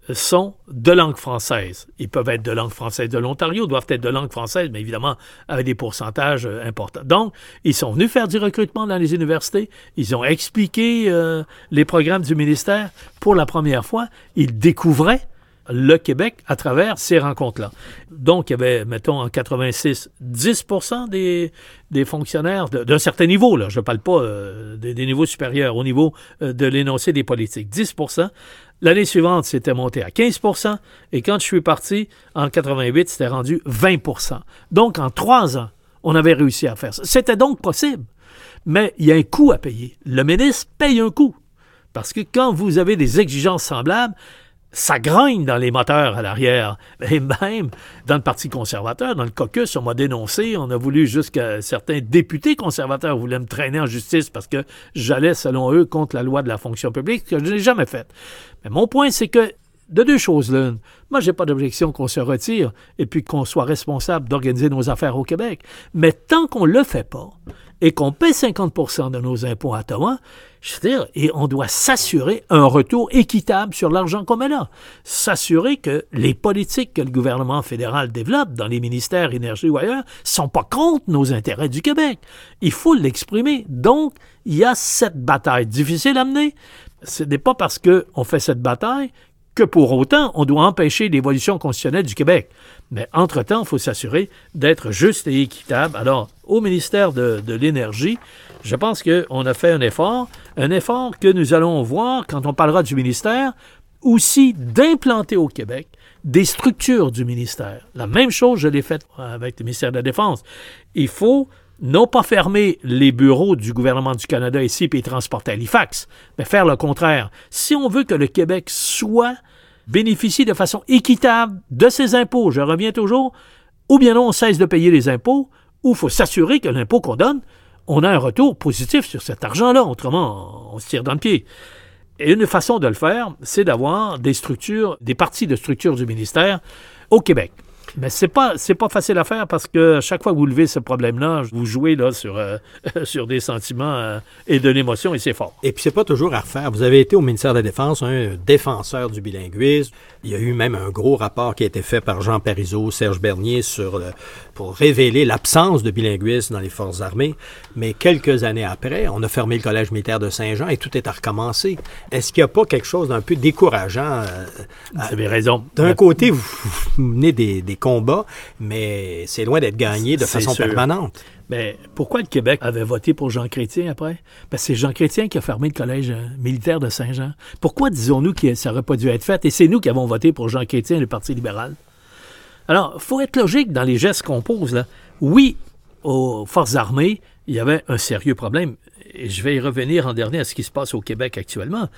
sont de langue française. Ils peuvent être de langue française de l'Ontario, doivent être de langue française, mais évidemment avec des pourcentages euh, importants. Donc, ils sont venus faire du recrutement dans les universités. Ils ont expliqué euh, les programmes du ministère. Pour la première fois, ils découvraient le Québec à travers ces rencontres-là. Donc, il y avait, mettons, en quatre-vingt-six, dix pour cent des, des fonctionnaires de, d'un certain niveau, là, je ne parle pas euh, des, des niveaux supérieurs, au niveau euh, de l'énoncé des politiques, dix pour cent. L'année suivante, c'était monté à quinze pour cent, et quand je suis parti, en quatre-vingt-huit, c'était rendu vingt pour cent. Donc, en trois ans, on avait réussi à faire ça. C'était donc possible, mais il y a un coût à payer. Le ministre paye un coût, parce que quand vous avez des exigences semblables, ça grogne dans les moteurs à l'arrière. Et même dans le Parti conservateur, dans le caucus, on m'a dénoncé, on a voulu jusqu'à certains députés conservateurs voulaient me traîner en justice parce que j'allais, selon eux, contre la loi de la fonction publique, ce que je n'ai jamais fait. Mais mon point, c'est que de deux choses l'une. Moi, j'ai pas d'objection qu'on se retire et puis qu'on soit responsable d'organiser nos affaires au Québec. Mais tant qu'on le fait pas et qu'on paie cinquante pour cent de nos impôts à Ottawa, je veux dire, et on doit s'assurer un retour équitable sur l'argent qu'on met là. S'assurer que les politiques que le gouvernement fédéral développe dans les ministères énergie ou ailleurs sont pas contre nos intérêts du Québec. Il faut l'exprimer. Donc, il y a cette bataille difficile à mener. Ce n'est pas parce qu'on fait cette bataille que pour autant, on doit empêcher l'évolution constitutionnelle du Québec. Mais entre-temps, il faut s'assurer d'être juste et équitable. Alors, au ministère de, de l'Énergie, je pense qu'on a fait un effort, un effort que nous allons voir quand on parlera du ministère, aussi d'implanter au Québec des structures du ministère. La même chose, je l'ai faite avec le ministère de la Défense. Il faut non pas fermer les bureaux du gouvernement du Canada ici et les transporter à Halifax, mais faire le contraire. Si on veut que le Québec soit bénéficie de façon équitable de ses impôts, je reviens toujours, ou bien non, on cesse de payer les impôts, ou il faut s'assurer que l'impôt qu'on donne, on a un retour positif sur cet argent-là, autrement, on se tire dans le pied. Et une façon de le faire, c'est d'avoir des structures, des parties de structures du ministère au Québec. Mais c'est pas c'est pas facile à faire parce que chaque fois que vous levez ce problème-là, vous jouez là sur, euh, sur des sentiments euh, et de l'émotion et c'est fort. Et puis c'est pas toujours à refaire. Vous avez été au ministère de la Défense un défenseur du bilinguisme. Il y a eu même un gros rapport qui a été fait par Jean Parizeau, Serge Bernier sur le, pour révéler l'absence de bilinguisme dans les forces armées. Mais quelques années après, on a fermé le Collège militaire de Saint-Jean et tout est à recommencer. Est-ce qu'il n'y a pas quelque chose d'un peu décourageant? Euh, vous avez raison. D'un côté, vous, vous menez des, des combats, mais c'est loin d'être gagné de c'est façon sûr. permanente. Mais pourquoi le Québec avait voté pour Jean Chrétien après? Parce que c'est Jean Chrétien qui a fermé le collège militaire de Saint-Jean. Pourquoi disons-nous que ça n'aurait pas dû être fait? Et c'est nous qui avons voté pour Jean Chrétien et le Parti libéral. Alors, il faut être logique dans les gestes qu'on pose, là. Oui, aux forces armées, il y avait un sérieux problème. Et je vais y revenir en dernier à ce qui se passe au Québec actuellement.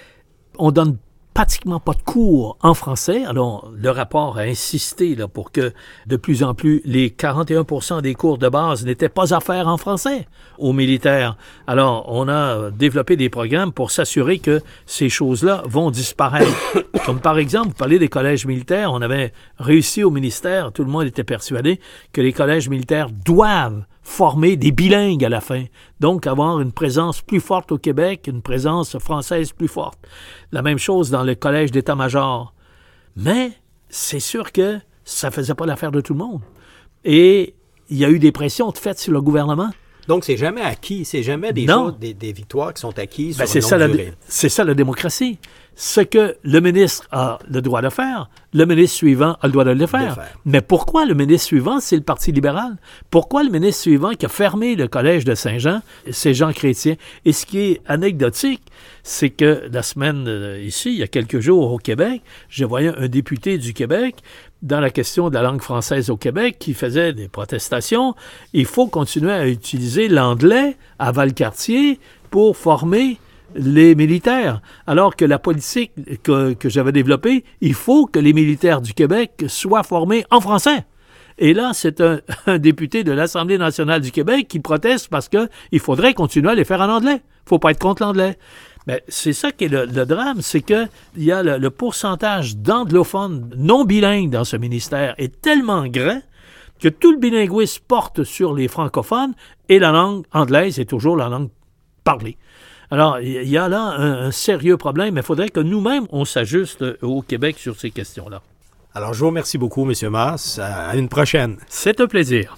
On donne pratiquement pas de cours en français. Alors, le rapport a insisté là, pour que de plus en plus les quarante et un pour cent des cours de base n'étaient pas à faire en français aux militaires. Alors, on a développé des programmes pour s'assurer que ces choses-là vont disparaître. Comme par exemple, vous parlez des collèges militaires, on avait réussi au ministère, tout le monde était persuadé que les collèges militaires doivent former des bilingues à la fin. Donc, avoir une présence plus forte au Québec, une présence française plus forte. La même chose dans le collège d'état-major. Mais c'est sûr que ça ne faisait pas l'affaire de tout le monde. Et il y a eu des pressions faites sur le gouvernement. Donc, c'est jamais acquis. C'est jamais des, choses, des, des victoires qui sont acquises ben, sur c'est une longue ça durée. La, c'est ça la démocratie. Ce que le ministre a le droit de faire, le ministre suivant a le droit de le faire. De faire. Mais pourquoi le ministre suivant, c'est le Parti libéral? Pourquoi le ministre suivant qui a fermé le collège de Saint-Jean, c'est Jean Chrétien? Et ce qui est anecdotique, c'est que la semaine euh, ici, il y a quelques jours au Québec, je voyais un député du Québec dans la question de la langue française au Québec qui faisait des protestations. Il faut continuer à utiliser l'anglais à Valcartier pour former les militaires, alors que la politique que, que j'avais développée, il faut que les militaires du Québec soient formés en français. Et là, c'est un, un député de l'Assemblée nationale du Québec qui proteste parce qu'il faudrait continuer à les faire en anglais. Il ne faut pas être contre l'anglais. Mais c'est ça qui est le, le drame, c'est qu'il y a le, le pourcentage d'anglophones non bilingues dans ce ministère est tellement grand que tout le bilinguisme porte sur les francophones et la langue anglaise est toujours la langue parlée. Alors, il y a là un, un sérieux problème, mais il faudrait que nous-mêmes, on s'ajuste au Québec sur ces questions-là. Alors, je vous remercie beaucoup, M. Masse. À une prochaine. C'est un plaisir.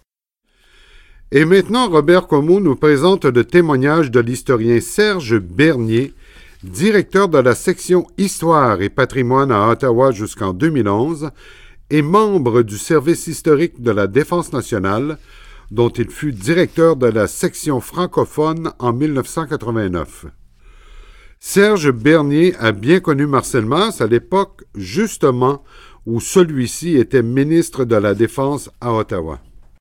Et maintenant, Robert Comeau nous présente le témoignage de l'historien Serge Bernier, directeur de la section Histoire et patrimoine à Ottawa jusqu'en deux mille onze et membre du service historique de la Défense nationale, dont il fut directeur de la section francophone en dix-neuf cent quatre-vingt-neuf. Serge Bernier a bien connu Marcel Masse à l'époque, justement, où celui-ci était ministre de la Défense à Ottawa.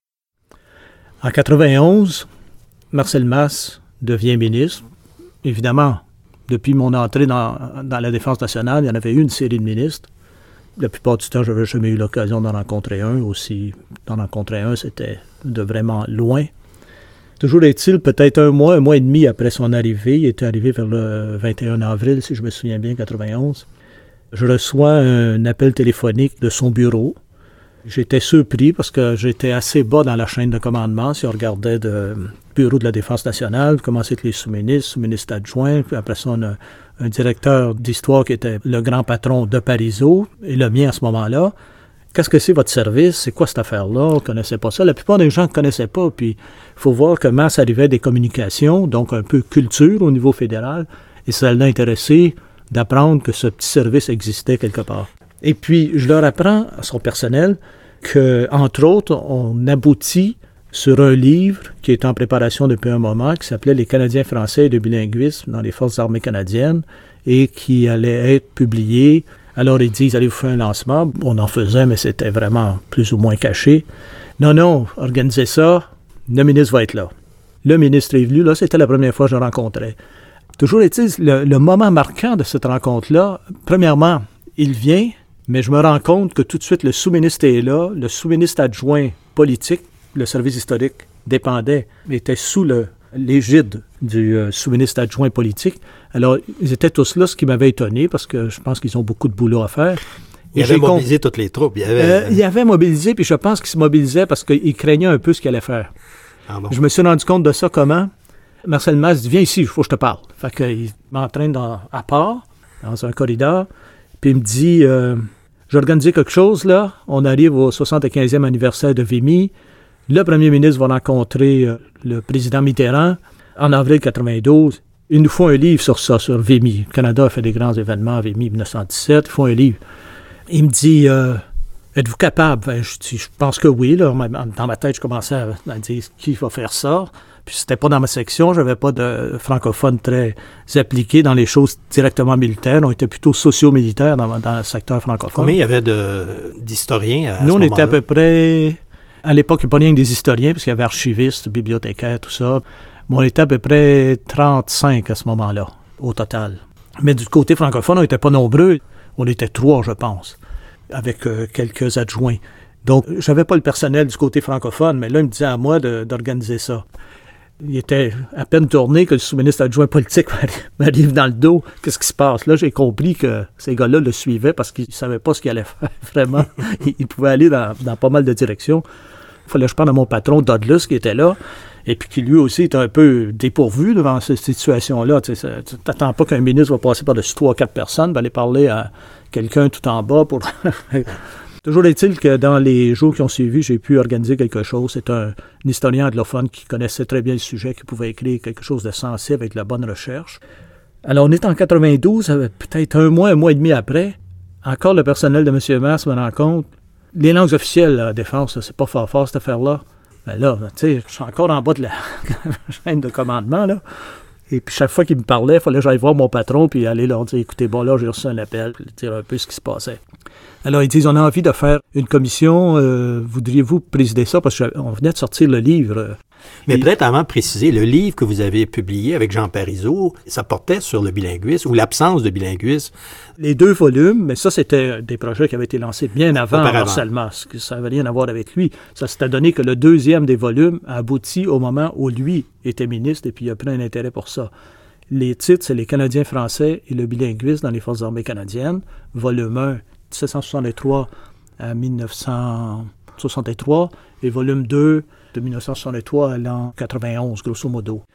En quatre-vingt-onze, Marcel Masse devient ministre. Évidemment, depuis mon entrée dans, dans la Défense nationale, il y en avait eu une série de ministres. La plupart du temps, je n'avais jamais eu l'occasion d'en rencontrer un. Aussi, d'en rencontrer un, c'était de vraiment loin. Toujours est-il, peut-être un mois, un mois et demi après son arrivée, il était arrivé vers le vingt et un avril, si je me souviens bien, quatre-vingt-onze, je reçois un appel téléphonique de son bureau. J'étais surpris parce que j'étais assez bas dans la chaîne de commandement. Si on regardait le bureau de la Défense nationale, commencer avec les sous-ministres, sous-ministres adjoints, puis après ça, on a un directeur d'histoire qui était le grand patron de Parizeau, et le mien à ce moment-là. Qu'est-ce que c'est votre service? C'est quoi cette affaire-là? On ne connaissait pas ça. La plupart des gens ne connaissaient pas. Puis il faut voir comment ça arrivait des communications, donc un peu culture au niveau fédéral, et ça l'a intéressé d'apprendre que ce petit service existait quelque part. Et puis, je leur apprends à son personnel que, entre autres, on aboutit sur un livre qui est en préparation depuis un moment, qui s'appelait « Les Canadiens français et le bilinguisme dans les forces armées canadiennes » et qui allait être publié. Alors, ils disent « Allez vous faire un lancement ». On en faisait, mais c'était vraiment plus ou moins caché. « Non, non, organisez ça, le ministre va être là. » Le ministre est venu, là, c'était la première fois que je le rencontrais. Toujours est-il, le, le moment marquant de cette rencontre-là, premièrement, il vient, mais je me rends compte que tout de suite, le sous-ministre est là, le sous-ministre adjoint politique, le service historique dépendait, était sous le, l'égide du euh, sous-ministre adjoint politique. Alors, ils étaient tous là, ce qui m'avait étonné, parce que je pense qu'ils ont beaucoup de boulot à faire. Il avait mobilisé comp... toutes les troupes. Il avait... Euh, il avait mobilisé, puis je pense qu'il se mobilisait parce qu'il craignait un peu ce qu'il allait faire. Ah bon. Je me suis rendu compte de ça comment? Marcel Masse dit « Viens ici, il faut que je te parle. » Fait qu'il m'entraîne dans, à part, dans un corridor, puis il me dit euh, « J'ai organisé quelque chose, là. On arrive au soixante-quinzième anniversaire de Vimy. Le premier ministre va rencontrer euh, le président Mitterrand en avril quatre-vingt-douze. Il nous faut un livre sur ça, sur Vimy. Le Canada a fait des grands événements à Vimy en dix-neuf cent dix-sept. Il faut un livre. » Il me dit euh, « Êtes-vous capable? » Ben, je dis « Je pense que oui. » Là. Dans ma tête, je commençais à, à dire « Qui va faire ça? » Puis c'était pas dans ma section, j'avais pas de francophones très appliqués dans les choses directement militaires. On était plutôt socio-militaires dans, dans le secteur francophone. Combien il y avait de, d'historiens à Nous, ce on moment-là? était à peu près... À l'époque, il n'y a pas rien que des historiens, parce qu'il y avait archivistes, bibliothécaires, tout ça. Mais on était à peu près trente-cinq à ce moment-là, au total. Mais du côté francophone, on n'était pas nombreux. On était trois, je pense, avec euh, quelques adjoints. Donc, j'avais pas le personnel du côté francophone, mais là, il me disait à moi de, d'organiser ça. Il était à peine tourné que le sous-ministre adjoint politique m'arrive dans le dos. Qu'est-ce qui se passe? Là, j'ai compris que ces gars-là le suivaient parce qu'ils ne savaient pas ce qu'ils allaient faire, vraiment. Ils pouvaient aller dans, dans pas mal de directions. Il fallait que je parle à mon patron, Douglas, qui était là, et puis qui lui aussi était un peu dépourvu devant cette situation-là. Tu n'attends pas qu'un ministre va passer par-dessus trois ou quatre personnes, va aller parler à quelqu'un tout en bas pour... Toujours est-il que dans les jours qui ont suivi, j'ai pu organiser quelque chose. C'est un, un historien anglophone qui connaissait très bien le sujet, qui pouvait écrire quelque chose de sensé avec la bonne recherche. Alors, on est en quatre-vingt-douze, peut-être un mois, un mois et demi après. Encore le personnel de M. Masse me rend compte. Les langues officielles à la Défense, là, c'est pas fort fort, cette affaire-là. Ben là, tu sais, je suis encore en bas de la chaîne de commandement, là. Et puis, chaque fois qu'il me parlait, il fallait que j'aille voir mon patron puis aller leur dire, écoutez, bon, là, j'ai reçu un appel, puis dire un peu ce qui se passait. Alors, ils disent, on a envie de faire une commission, euh, voudriez-vous présider ça? Parce qu'on venait de sortir le livre. Mais Et... peut-être avant de préciser, le livre que vous avez publié avec Jean Parizeau, ça portait sur le bilinguisme ou l'absence de bilinguisme. Les deux volumes, mais ça, c'était des projets qui avaient été lancés bien avant Marcel Masse, que ça n'avait rien à voir avec lui. Ça s'était donné que le deuxième des volumes a abouti au moment où lui était ministre et puis il a pris un intérêt pour ça. Les titres, c'est « Les Canadiens français et le bilinguisme dans les forces armées canadiennes », volume un, dix-sept cent soixante-trois à dix-neuf cent soixante-trois, et volume deux, de dix-neuf cent soixante-trois à l'an quatre-vingt-onze, grosso modo.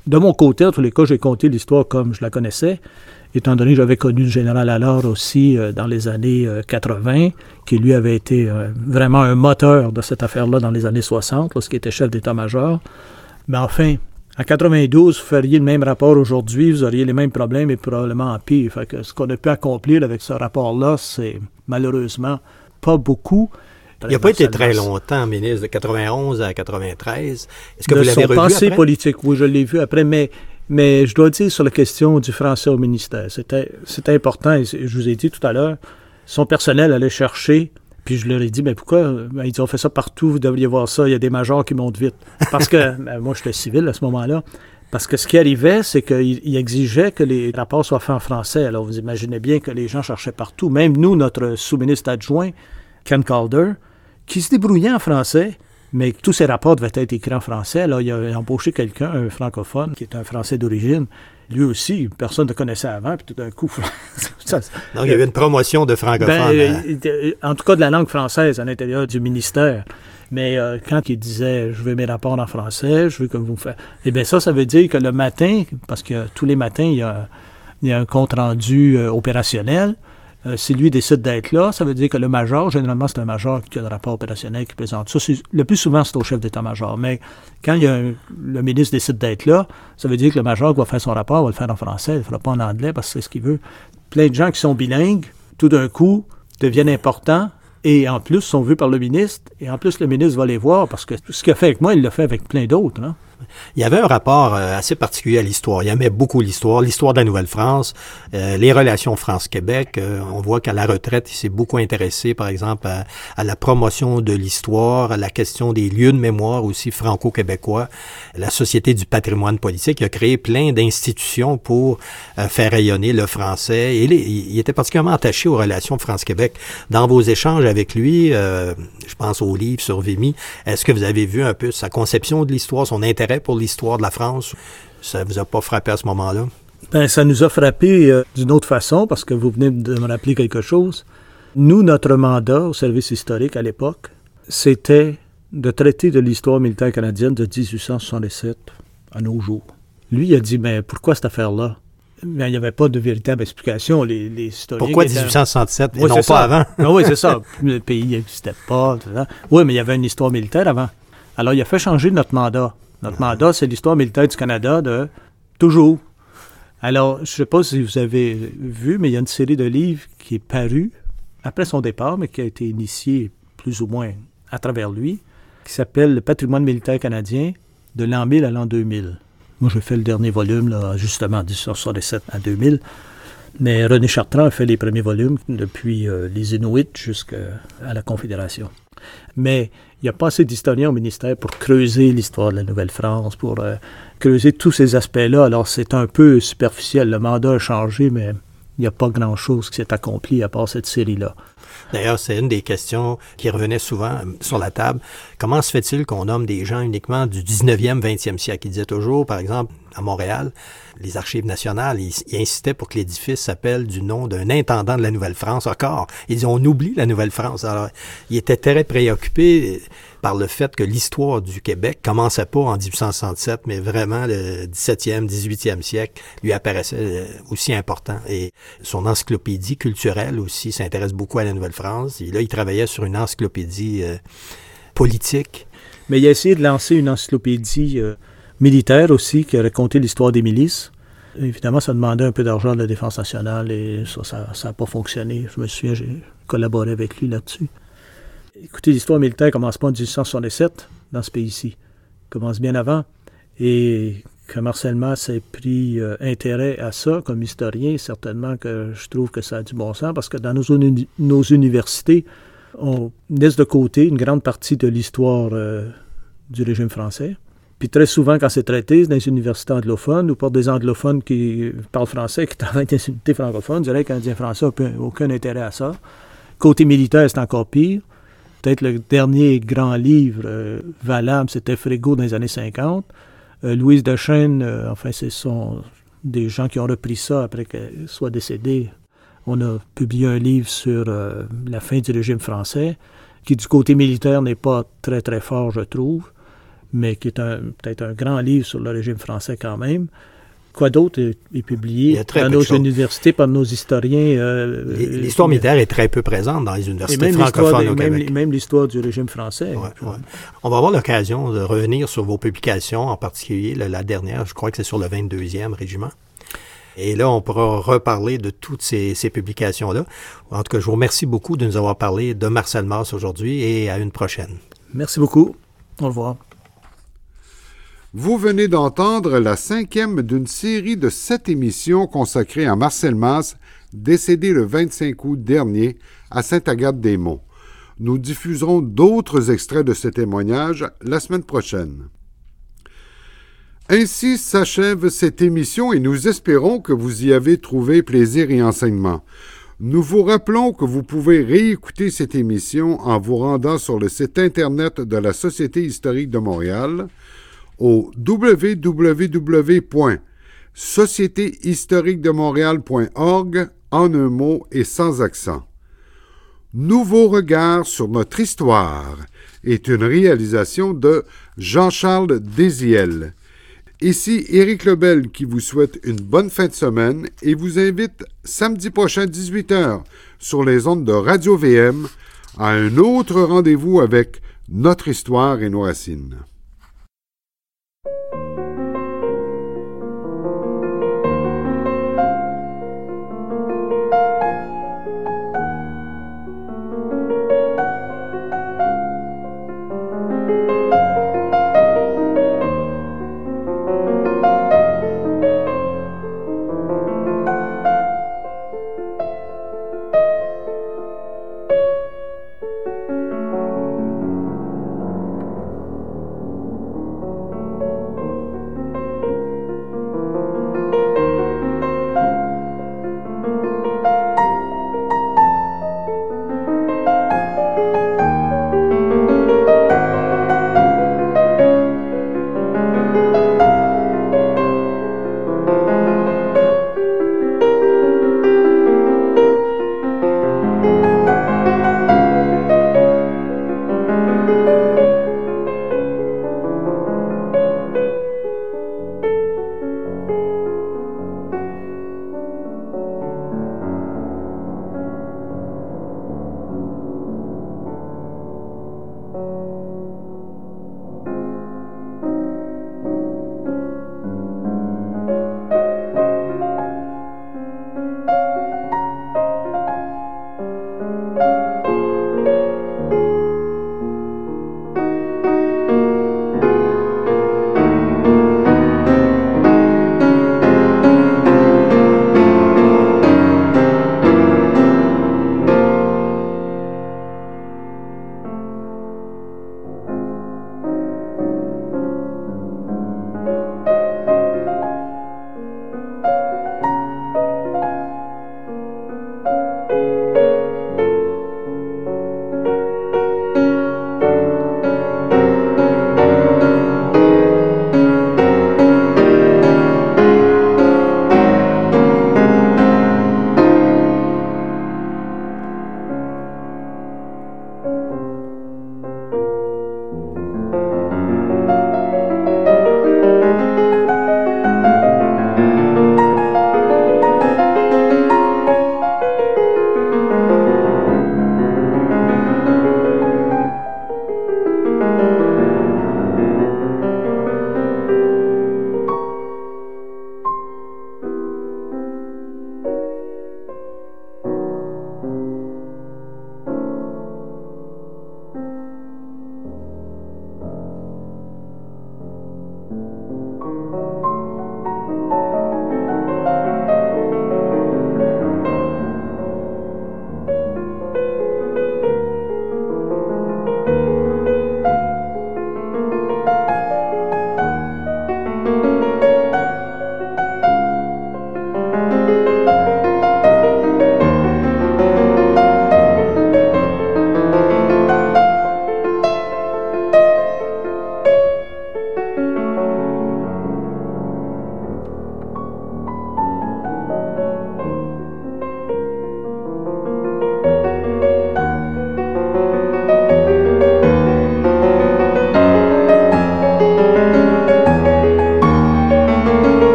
De mon côté, en tous les cas, j'ai compté l'histoire comme je la connaissais, étant donné que j'avais connu le général Allard aussi euh, dans les années euh, quatre-vingt, qui lui avait été euh, vraiment un moteur de cette affaire-là dans les années soixante, lorsqu'il était chef d'état-major. Mais enfin, en quatre-vingt-douze, vous feriez le même rapport aujourd'hui, vous auriez les mêmes problèmes et probablement en pire. Fait que ce qu'on a pu accomplir avec ce rapport-là, c'est malheureusement pas beaucoup. Il n'a pas été très longtemps ministre, de quatre-vingt-onze à quatre-vingt-treize. Est-ce que de vous l'avez son revu pensée après? politique, oui, je l'ai vu après, mais, mais je dois dire sur la question du français au ministère, c'était, c'était important, et je vous ai dit tout à l'heure, son personnel allait chercher, puis je leur ai dit, mais pourquoi? Ben, ils ont fait ça partout, vous devriez voir ça, il y a des majors qui montent vite. Parce que, ben, moi j'étais civil à ce moment-là, parce que ce qui arrivait, c'est qu'il exigeait que les rapports soient faits en français. Alors vous imaginez bien que les gens cherchaient partout, même nous, notre sous-ministre adjoint, Ken Calder, qui se débrouillait en français, mais tous ses rapports devaient être écrits en français. Alors, il a embauché quelqu'un, un francophone, qui est un Français d'origine. Lui aussi, personne ne le connaissait avant, puis tout d'un coup... ça, Donc, il y avait une promotion de francophone. Ben, hein? En tout cas, de la langue française à l'intérieur du ministère. Mais euh, quand il disait « je veux mes rapports en français, je veux que vous me faites... » Eh bien, ça, ça veut dire que le matin, parce que tous les matins, il y a, il y a un compte-rendu euh, opérationnel. Euh, si lui décide d'être là, ça veut dire que le major, généralement, c'est un major qui a le rapport opérationnel qui présente ça. C'est, le plus souvent, c'est au chef d'état-major. Mais quand il y a un, le ministre décide d'être là, ça veut dire que le major qui va faire son rapport va le faire en français, il ne le fera pas en anglais parce que c'est ce qu'il veut. Plein de gens qui sont bilingues, tout d'un coup, deviennent importants et en plus sont vus par le ministre. Et en plus, le ministre va les voir parce que ce qu'il a fait avec moi, il l'a fait avec plein d'autres, hein. Il y avait un rapport euh, assez particulier à l'histoire. Il aimait beaucoup l'histoire, l'histoire de la Nouvelle-France, euh, les relations France-Québec. Euh, on voit qu'à la retraite, il s'est beaucoup intéressé, par exemple, à, à la promotion de l'histoire, à la question des lieux de mémoire aussi franco-québécois, la Société du patrimoine politique. Il a créé plein d'institutions pour euh, faire rayonner le français. Et les, il était particulièrement attaché aux relations France-Québec. Dans vos échanges avec lui, euh, je pense aux livres sur Vimy, est-ce que vous avez vu un peu sa conception de l'histoire, son intérêt pour l'histoire de la France? Ça vous a pas frappé à ce moment-là? Bien, ça nous a frappé euh, d'une autre façon, parce que vous venez de me rappeler quelque chose. Nous, notre mandat au service historique à l'époque, c'était de traiter de l'histoire militaire canadienne de dix-huit cent soixante-dix-sept à nos jours. Lui, il a dit, mais pourquoi cette affaire-là? Mais il n'y avait pas de véritable explication. Les, les historiens... Pourquoi dix-huit cent soixante-dix-sept et oui, non pas ça. avant? Ah, oui, c'est ça. Le pays n'existait pas. Tout ça. Oui, mais il y avait une histoire militaire avant. Alors, il a fait changer notre mandat. Notre mandat, c'est l'histoire militaire du Canada de toujours. Alors, je ne sais pas si vous avez vu, mais il y a une série de livres qui est parue après son départ, mais qui a été initiée plus ou moins à travers lui, qui s'appelle « Le patrimoine militaire canadien de l'an mille à l'an deux mille ». Moi, j'ai fait le dernier volume, là, justement, de dix-huit cent soixante-dix-sept à deux mille. Mais René Chartrand a fait les premiers volumes depuis euh, les Inuits jusqu'à la Confédération. Mais il n'y a pas assez d'historiens au ministère pour creuser l'histoire de la Nouvelle-France, pour euh, creuser tous ces aspects-là. Alors, c'est un peu superficiel. Le mandat a changé, mais il n'y a pas grand-chose qui s'est accompli à part cette série-là. D'ailleurs, c'est une des questions qui revenait souvent sur la table. Comment se fait-il qu'on nomme des gens uniquement du dix-neuvième, vingtième siècle? Il disait toujours, par exemple, à Montréal, les archives nationales, ils, ils insistaient pour que l'édifice s'appelle du nom d'un intendant de la Nouvelle-France encore. Ils disaient, on oublie la Nouvelle-France. Alors, il était très préoccupé par le fait que l'histoire du Québec commençait pas en dix-huit cent soixante-sept, mais vraiment le dix-septième, dix-huitième siècle lui apparaissait aussi important. Et son encyclopédie culturelle aussi s'intéresse beaucoup à la Nouvelle-France. Et là, il travaillait sur une encyclopédie euh, politique. Mais il a essayé de lancer une encyclopédie euh, militaire aussi, qui a raconté l'histoire des milices. Évidemment, ça demandait un peu d'argent de la Défense nationale et ça, ça n'a pas fonctionné. Je me souviens, j'ai collaboré avec lui là-dessus. Écoutez, l'histoire militaire ne commence pas en dix-huit cent soixante-dix-sept dans ce pays-ci. Elle commence bien avant. Et que Marcel Masse ait pris euh, intérêt à ça comme historien, certainement que je trouve que ça a du bon sens, parce que dans nos, uni- nos universités, on laisse de côté une grande partie de l'histoire euh, du régime français. Puis très souvent, quand c'est traité dans les universités anglophones ou par des anglophones qui parlent français, qui travaillent dans les unités francophones, je dirais que les Canadiens français n'ont aucun intérêt à ça. Côté militaire, c'est encore pire. Peut-être le dernier grand livre euh, valable, c'était Frégo dans les années cinquante. Euh, Louise Dechaine, euh, enfin, ce sont des gens qui ont repris ça après qu'elle soit décédée. On a publié un livre sur euh, la fin du régime français, qui du côté militaire n'est pas très très fort, je trouve. mais qui est un, peut-être un grand livre sur le régime français quand même. Quoi d'autre est, est publié dans nos universités par nos historiens? Euh, l'histoire militaire est très peu présente dans les universités francophones au Québec. Même, même l'histoire du régime français. Ouais, ouais. On va avoir l'occasion de revenir sur vos publications, en particulier la, la dernière, je crois que c'est sur le vingt-deuxième régiment. Et là, on pourra reparler de toutes ces, ces publications-là. En tout cas, je vous remercie beaucoup de nous avoir parlé de Marcel Mars aujourd'hui et à une prochaine. Merci beaucoup. Au revoir. Vous venez d'entendre la cinquième d'une série de sept émissions consacrées à Marcel Mars, décédé le vingt-cinq août dernier à Sainte-Agathe-des-Monts. Nous diffuserons d'autres extraits de ce témoignage la semaine prochaine. Ainsi s'achève cette émission et nous espérons que vous y avez trouvé plaisir et enseignement. Nous vous rappelons que vous pouvez réécouter cette émission en vous rendant sur le site Internet de la Société historique de Montréal au w w w point société historique de montréal point org en un mot et sans accent. Nouveau regard sur notre histoire est une réalisation de Jean-Charles Désiel. Ici Éric Lebel qui vous souhaite une bonne fin de semaine et vous invite samedi prochain dix-huit heures sur les ondes de Radio V M à un autre rendez-vous avec notre histoire et nos racines.